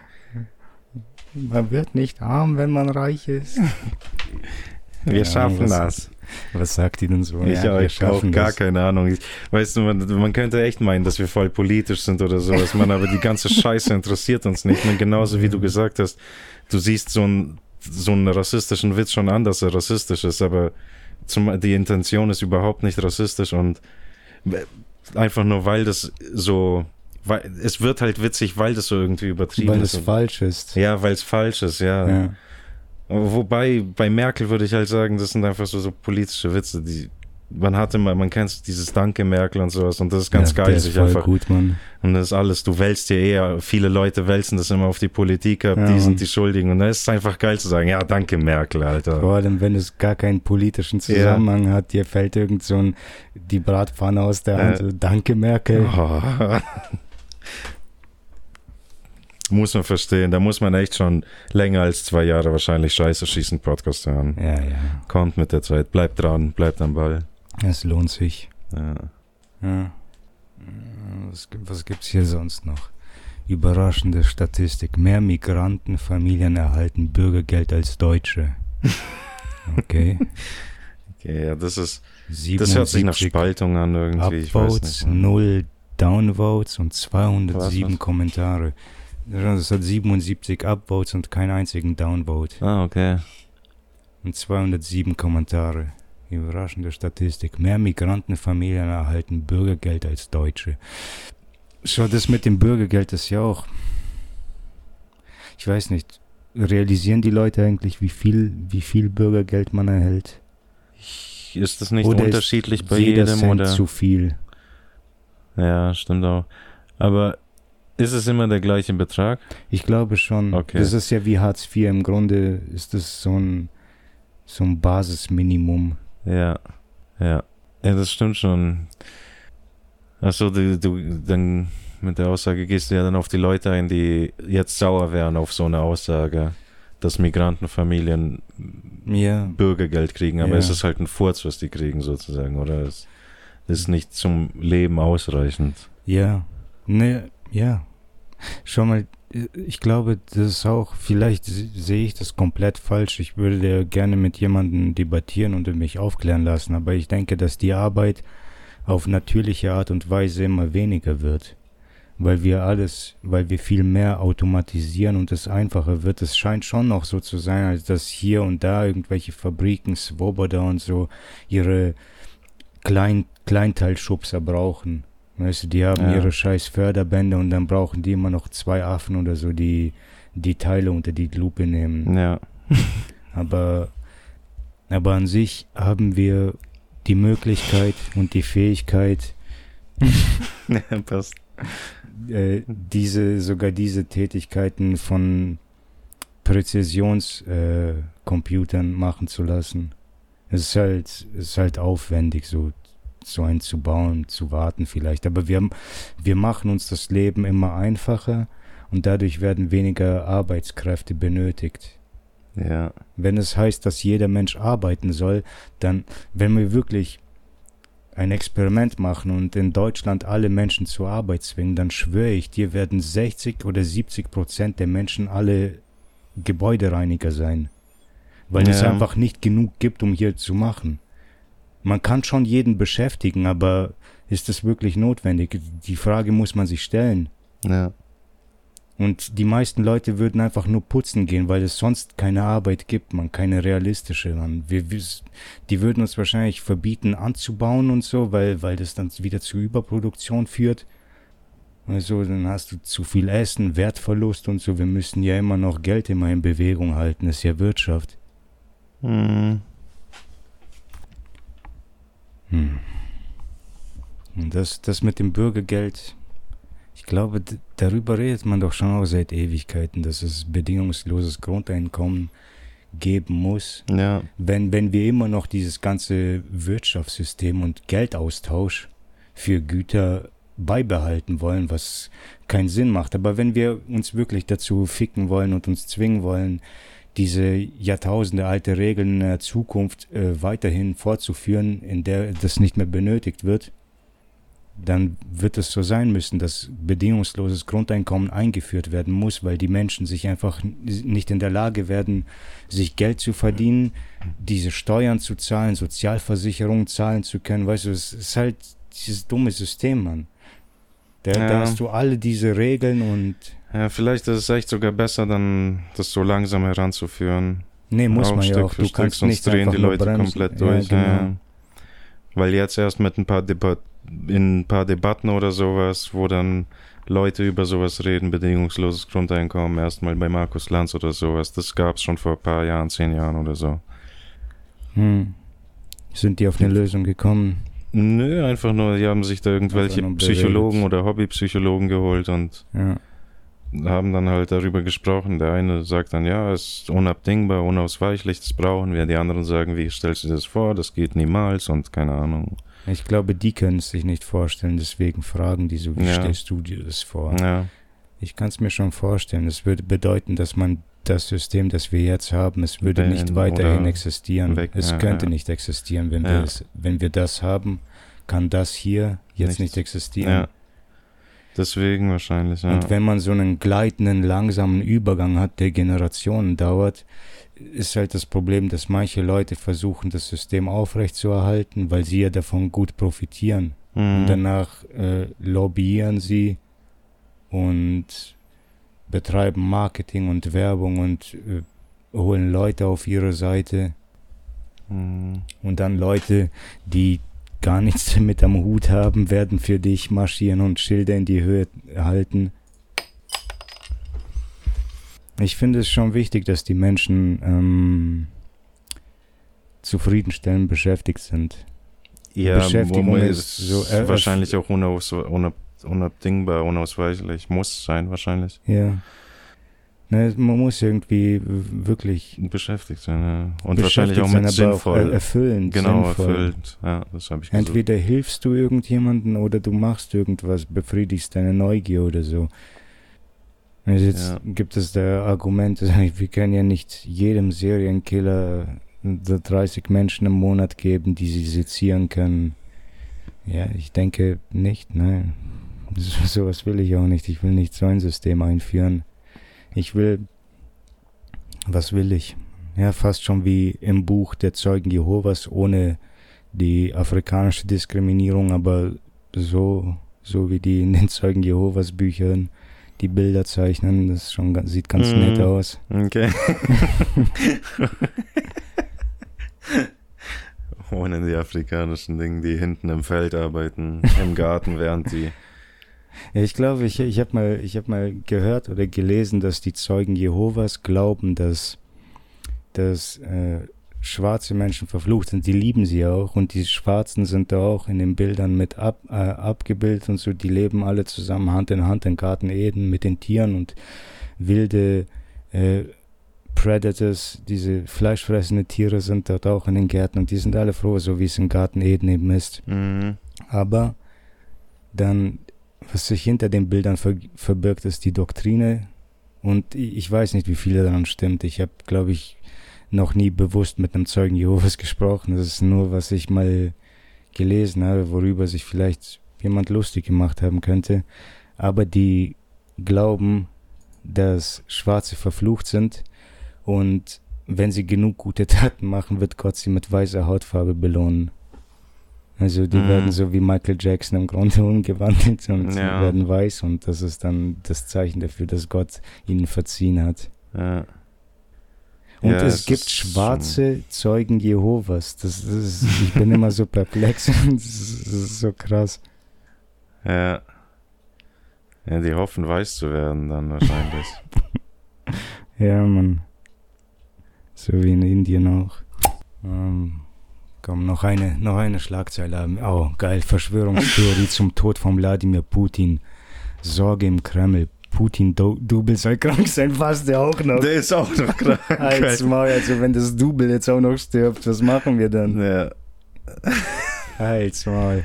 Man wird nicht arm, wenn man reich ist. Wir Ja, schaffen was- das. Was sagt die denn so? Ich Ja, auch, wir ich auch schaffen gar das. keine Ahnung. Ich, weißt du, man, man könnte echt meinen, dass wir voll politisch sind oder sowas, man, aber die ganze Scheiße interessiert uns nicht. Und genauso wie du gesagt hast, du siehst so, ein, so einen rassistischen Witz schon an, dass er rassistisch ist, aber zum, die Intention ist überhaupt nicht rassistisch und einfach nur, weil das so, weil, es wird halt witzig, weil das so irgendwie übertrieben Weil ist. es falsch ist. Ja, weil es falsch ist, ja. Ja. Wobei, bei Merkel würde ich halt sagen, das sind einfach so, so politische Witze, die man hatte mal, man kennt dieses Danke Merkel und sowas und das ist ganz Ja, geil, der ist sich voll einfach, gut, Mann. und das ist alles, du wälzt dir eher, viele Leute wälzen das immer auf die Politik ab, Ja, die Mann. sind die Schuldigen und da ist es einfach geil zu sagen, ja, danke Merkel, Alter. Vor allem, wenn es gar keinen politischen Zusammenhang hat, dir fällt irgend so ein, die Bratpfanne aus der Hand, Äh. so, danke Merkel. Oh. Muss man verstehen, da muss man echt schon länger als zwei Jahre wahrscheinlich Scheiße schießen Podcast hören. Ja, ja, Kommt mit der Zeit, bleibt dran, bleibt am Ball. es lohnt sich. Ja. Ja. Was, was gibt es hier sonst noch? Überraschende Statistik. Mehr Migrantenfamilien erhalten Bürgergeld als Deutsche. Okay. Okay, ja, das ist, das hört sich nach Spaltung an irgendwie. Upvotes, ich weiß nicht, null Downvotes und zweihundertsieben was? Kommentare. Das hat siebenundsiebzig Upvotes und keinen einzigen Downvote. Ah, okay. Und zweihundertsieben Kommentare. Überraschende Statistik. Mehr Migrantenfamilien erhalten Bürgergeld als Deutsche. So, das mit dem Bürgergeld ist ja auch... Ich weiß nicht, realisieren die Leute eigentlich, wie viel, wie viel Bürgergeld man erhält? Ist das nicht oder unterschiedlich ist bei jeder jedem? Cent Oder? zu viel? Ja, stimmt auch. Aber ist es immer der gleiche Betrag? Ich glaube schon. Okay. Das ist ja wie Hartz vier. Im Grunde ist das so ein, so ein Basisminimum. Ja, ja. Ja, das stimmt schon. Achso, du, du, dann mit der Aussage gehst du ja dann auf die Leute ein, die jetzt sauer wären auf so eine Aussage, dass Migrantenfamilien ja. Bürgergeld kriegen, aber ja. es ist halt ein Furz, was die kriegen sozusagen, oder? Es ist nicht zum Leben ausreichend. Ja, ne, ja. Schau mal, ich glaube, das ist auch, vielleicht sehe ich das komplett falsch. Ich würde gerne mit jemandem debattieren und mich aufklären lassen, aber ich denke, dass die Arbeit auf natürliche Art und Weise immer weniger wird. Weil wir alles, weil wir viel mehr automatisieren und es einfacher wird. Es scheint schon noch so zu sein, als dass hier und da irgendwelche Fabriken, Swoboda und so, ihre Klein, Kleinteilschubser brauchen. Weißt du, die haben ja. ihre scheiß Förderbände und dann brauchen die immer noch zwei Affen oder so, die die Teile unter die Lupe nehmen. Ja. aber, aber an sich haben wir die Möglichkeit und die Fähigkeit, ja, passt. Äh, diese, sogar diese Tätigkeiten von Präzisionscomputern äh, machen zu lassen. Es ist halt, es ist halt aufwendig, so, so einen zu bauen, zu warten vielleicht. Aber wir, wir machen uns das Leben immer einfacher und dadurch werden weniger Arbeitskräfte benötigt. Ja. Wenn es heißt, dass jeder Mensch arbeiten soll, dann, wenn wir wirklich ein Experiment machen und in Deutschland alle Menschen zur Arbeit zwingen, dann schwöre ich dir, werden sechzig oder siebzig Prozent der Menschen alle Gebäudereiniger sein. Weil ja. es einfach nicht genug gibt, um hier zu machen. Man kann schon jeden beschäftigen, aber ist das wirklich notwendig? Die Frage muss man sich stellen. Ja. Und die meisten Leute würden einfach nur putzen gehen, weil es sonst keine Arbeit gibt, man, keine realistische. Man. Wir, wir, die würden uns wahrscheinlich verbieten anzubauen und so, weil, weil das dann wieder zu Überproduktion führt. Also dann hast du zu viel Essen, Wertverlust und so. Wir müssen ja immer noch Geld immer in Bewegung halten, das ist ja Wirtschaft. Hm. Hm. Und das, das mit dem Bürgergeld... Ich glaube, d- darüber redet man doch schon auch seit Ewigkeiten, dass es bedingungsloses Grundeinkommen geben muss. Ja. Wenn, wenn wir immer noch dieses ganze Wirtschaftssystem und Geldaustausch für Güter beibehalten wollen, was keinen Sinn macht. Aber wenn wir uns wirklich dazu ficken wollen und uns zwingen wollen, diese Jahrtausende alte Regeln in der Zukunft äh, weiterhin fortzuführen, in der das nicht mehr benötigt wird, dann wird es so sein müssen, dass bedingungsloses Grundeinkommen eingeführt werden muss, weil die Menschen sich einfach nicht in der Lage werden, sich Geld zu verdienen, diese Steuern zu zahlen, Sozialversicherungen zahlen zu können. Weißt du, es ist halt dieses dumme System, Mann. Da, ja. da hast du alle diese Regeln und... Ja, vielleicht ist es echt sogar besser, dann das so langsam heranzuführen. Nee, muss man Stück ja auch. für Du Stück, kannst sonst nicht drehen einfach die nur Leute bremsen. komplett durch. Ja, genau. Ja. Weil jetzt erst mit ein paar Debat- in ein paar Debatten oder sowas, wo dann Leute über sowas reden, bedingungsloses Grundeinkommen, erstmal bei Markus Lanz oder sowas, das gab es schon vor ein paar Jahren, zehn Jahren oder so. Hm. Sind die auf eine Lösung gekommen? Nö, einfach nur, die haben sich da irgendwelche Psychologen oder Hobbypsychologen geholt und ja. haben dann halt darüber gesprochen. Der eine sagt dann, ja, es ist unabdingbar, unausweichlich, das brauchen wir. Die anderen sagen, wie stellst du dir das vor? Das geht niemals und keine Ahnung. Ich glaube, die können es sich nicht vorstellen, deswegen fragen die so, wie ja. stellst du dir das vor? Ja. Ich kann es mir schon vorstellen. Es würde bedeuten, dass man das System, das wir jetzt haben, es würde Ben nicht weiterhin oder existieren. weg, es ja, könnte ja. nicht existieren. Wenn, Ja. wir es, wenn wir das haben, kann das hier jetzt nicht, nicht existieren. Ja. Deswegen wahrscheinlich, ja. Und wenn man so einen gleitenden, langsamen Übergang hat, der Generationen dauert, ist halt das Problem, dass manche Leute versuchen, das System aufrechtzuerhalten, weil sie ja davon gut profitieren. Mhm. Und danach äh, lobbyieren sie und betreiben Marketing und Werbung und äh, holen Leute auf ihre Seite. Mhm. Und dann Leute, die gar nichts damit am Hut haben, werden für dich marschieren und Schilder in die Höhe halten. Ich finde es schon wichtig, dass die Menschen ähm, zufriedenstellend beschäftigt sind. Ja, Beschäftigung ist so, äh, wahrscheinlich auch unaus, una, unabdingbar, unausweichlich, muss sein wahrscheinlich. Ja. Ne, man muss irgendwie wirklich beschäftigt sein, ja. Und wahrscheinlich auch mit sinnvoll. Auch erfüllend. Genau, sinnvoll. erfüllend. Ja, das habe ich gesagt. Entweder hilfst du irgendjemanden oder du machst irgendwas, befriedigst deine Neugier oder so. Also jetzt ja. gibt es da Argumente, wir können ja nicht jedem Serienkiller dreißig Menschen im Monat geben, die sie sezieren können. Ja, ich denke nicht, nein. So, sowas will ich auch nicht. Ich will nicht so ein System einführen. Ich will, was will ich? Ja, fast schon wie im Buch der Zeugen Jehovas, ohne die afrikanische Diskriminierung, aber so, so wie die in den Zeugen Jehovas Büchern die Bilder zeichnen, das schon, sieht ganz mm. nett aus. Okay. Ohne die afrikanischen Dinge, die hinten im Feld arbeiten, im Garten, während sie... Ja, ich glaube, ich, ich habe mal, ich hab mal gehört oder gelesen, dass die Zeugen Jehovas glauben, dass, dass äh, schwarze Menschen verflucht sind. Die lieben sie auch und die Schwarzen sind da auch in den Bildern mit ab, äh, abgebildet und so. Die leben alle zusammen Hand in Hand in Garten Eden mit den Tieren und wilde äh, Predators, diese fleischfressende Tiere sind dort auch in den Gärten und die sind alle froh, so wie es in Garten Eden eben ist. Mhm. Aber dann... Was sich hinter den Bildern ver- verbirgt, ist die Doktrine und ich weiß nicht, wie viel daran stimmt. Ich habe, glaube ich, noch nie bewusst mit einem Zeugen Jehovas gesprochen. Das ist nur, was ich mal gelesen habe, worüber sich vielleicht jemand lustig gemacht haben könnte. Aber die glauben, dass Schwarze verflucht sind und wenn sie genug gute Taten machen, wird Gott sie mit weißer Hautfarbe belohnen. Also die mm. werden so wie Michael Jackson im Grunde umgewandelt und ja. werden weiß und das ist dann das Zeichen dafür, dass Gott ihnen verziehen hat. Ja. Und ja, es, es gibt schwarze Zeugen Jehovas. Das ist, ich bin immer so perplex. Das ist, das ist so krass. Ja. Ja, die hoffen, weiß zu werden dann wahrscheinlich. Ja, Mann. So wie in Indien auch. Ähm, komm, noch eine, noch eine Schlagzeile. Oh, geil. Verschwörungstheorie zum Tod von Wladimir Putin. Sorge im Kreml. Putin-Double soll krank sein, was der auch noch. Der ist auch noch krank. Halt's Maul, also wenn das Double jetzt auch noch stirbt, was machen wir dann? Ja. Halt's Maul.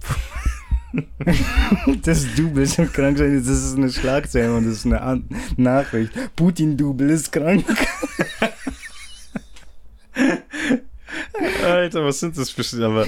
Das Double soll krank sein, das ist eine Schlagzeile und das ist eine An- Nachricht. Putin-Double ist krank. Alter, was sind das für... Aber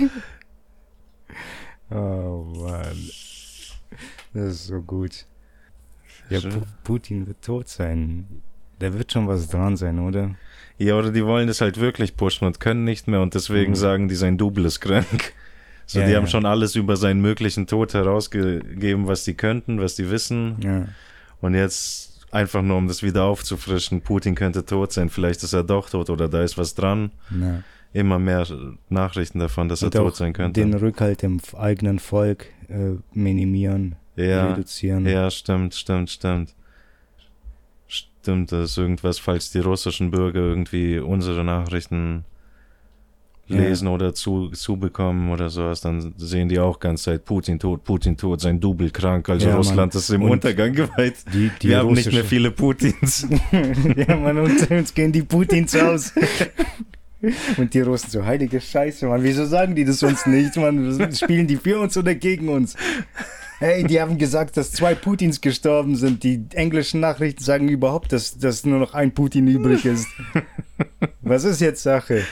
oh Mann. Das ist so gut. Ja, P- Putin wird tot sein. Da wird schon was dran sein, oder? Ja, oder die wollen das halt wirklich pushen und können nicht mehr und deswegen mhm. sagen die, sein Double ist krank. So, ja, die ja. haben schon alles über seinen möglichen Tod herausgegeben, was die könnten, was die wissen. Ja. Und jetzt einfach nur, um das wieder aufzufrischen, Putin könnte tot sein, vielleicht ist er doch tot oder da ist was dran. Ja. Immer mehr Nachrichten davon, dass und er tot sein könnte. Den Rückhalt im eigenen Volk äh, minimieren, ja, reduzieren. Ja, stimmt, stimmt, stimmt. Stimmt, das ist irgendwas, falls die russischen Bürger irgendwie unsere Nachrichten lesen ja. oder zu, zubekommen oder sowas, dann sehen die auch ganz Zeit Putin tot, Putin tot, sein Double krank, also ja, Russland Mann. Ist im und Untergang geweiht. Die, die Wir haben nicht mehr viele Putins. Ja, Mann, und uns gehen die Putins aus. Und die Russen so, heilige Scheiße, Mann, wieso sagen die das uns nicht, Mann? Spielen die für uns oder gegen uns? Hey, die haben gesagt, dass zwei Putins gestorben sind. Die englischen Nachrichten sagen überhaupt, dass, dass nur noch ein Putin übrig ist. Was ist jetzt Sache?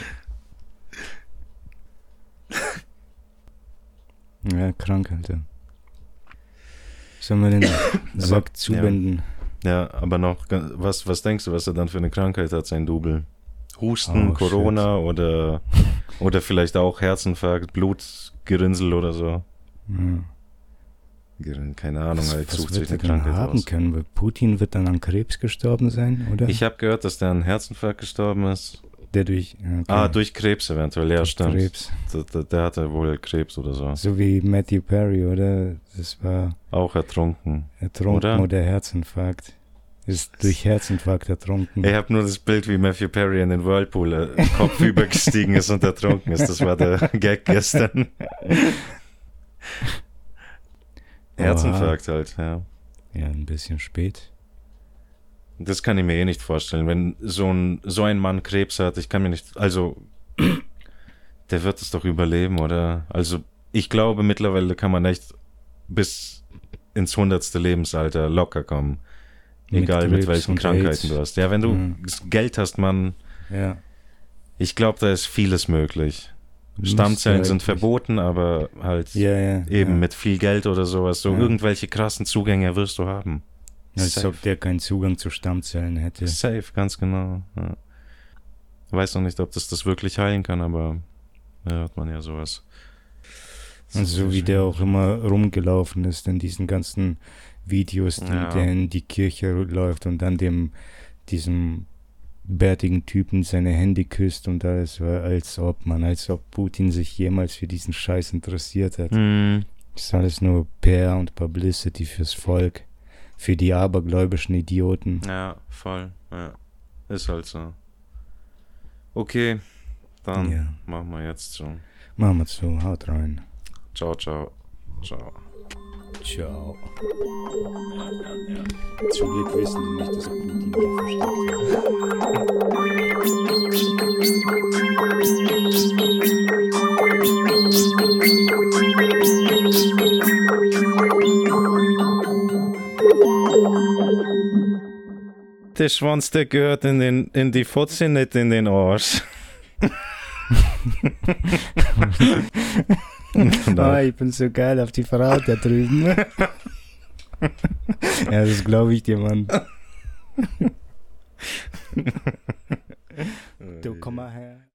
Ja, krank, Alter. Sollen wir den Sack zubinden? Ja. ja, aber noch, was, was denkst du, was er dann für eine Krankheit hat, sein Double? Husten, oh, Corona shit. oder oder vielleicht auch Herzinfarkt, Blutgerinnsel oder so. Ja. Keine Ahnung, was, halt was sucht wird sich eine er Krankheit haben aus. können? Weil Putin wird dann an Krebs gestorben sein, oder? Ich habe gehört, dass der an Herzinfarkt gestorben ist. Der durch... Okay. Ah, durch Krebs eventuell, ja, durch stimmt. Krebs. Der, der, der hatte wohl Krebs oder so. So wie Matthew Perry, oder? Das war... Auch ertrunken. Ertrunken oder, oder Herzinfarkt. Ist durch Herzinfarkt ertrunken. Ich habe nur das Bild, wie Matthew Perry in den Whirlpool äh, kopfüber gestiegen ist und ertrunken ist. Das war der Gag gestern. Herzinfarkt halt, ja. Ja, ein bisschen spät. Das kann ich mir eh nicht vorstellen. Wenn so ein, so ein Mann Krebs hat, ich kann mir nicht, also, der wird es doch überleben, oder? Also, ich glaube, mittlerweile kann man echt bis ins hundertste Lebensalter locker kommen. Egal mit, mit welchen Krankheiten AIDS. Du hast. Ja, wenn du mhm. Geld hast, Mann, ja. ich glaube, da ist vieles möglich. Stammzellen sind verboten, aber halt ja, ja, eben ja. mit viel Geld oder sowas, so ja. irgendwelche krassen Zugänge wirst du haben. Als Safe. Ob der keinen Zugang zu Stammzellen hätte. Safe, ganz genau. Ja. Weiß noch nicht, ob das das wirklich heilen kann, aber da hört man ja sowas. Und so wie der auch immer rumgelaufen ist in diesen ganzen Videos, die ja. der in die Kirche läuft und dann dem diesem bärtigen Typen seine Hände küsst und alles, als ob man, als ob Putin sich jemals für diesen Scheiß interessiert hat. Mhm. Das ist alles nur P R und Publicity fürs Volk, für die abergläubischen Idioten. Ja, voll. Ja. Ist halt so. Okay, dann ja. machen wir jetzt so. Machen wir so, haut rein. Ciao, ciao. Ciao. Ciao. Ja, ja, ja. Zum Glück wissen die nicht, dass Putin hier versteckt. Der Schwanz, der gehört in, den, in die Fotze, nicht in den Arsch. Oh, ich bin so geil auf die Frau da drüben. Ja, das glaube ich dir, Mann. Du, komm mal her.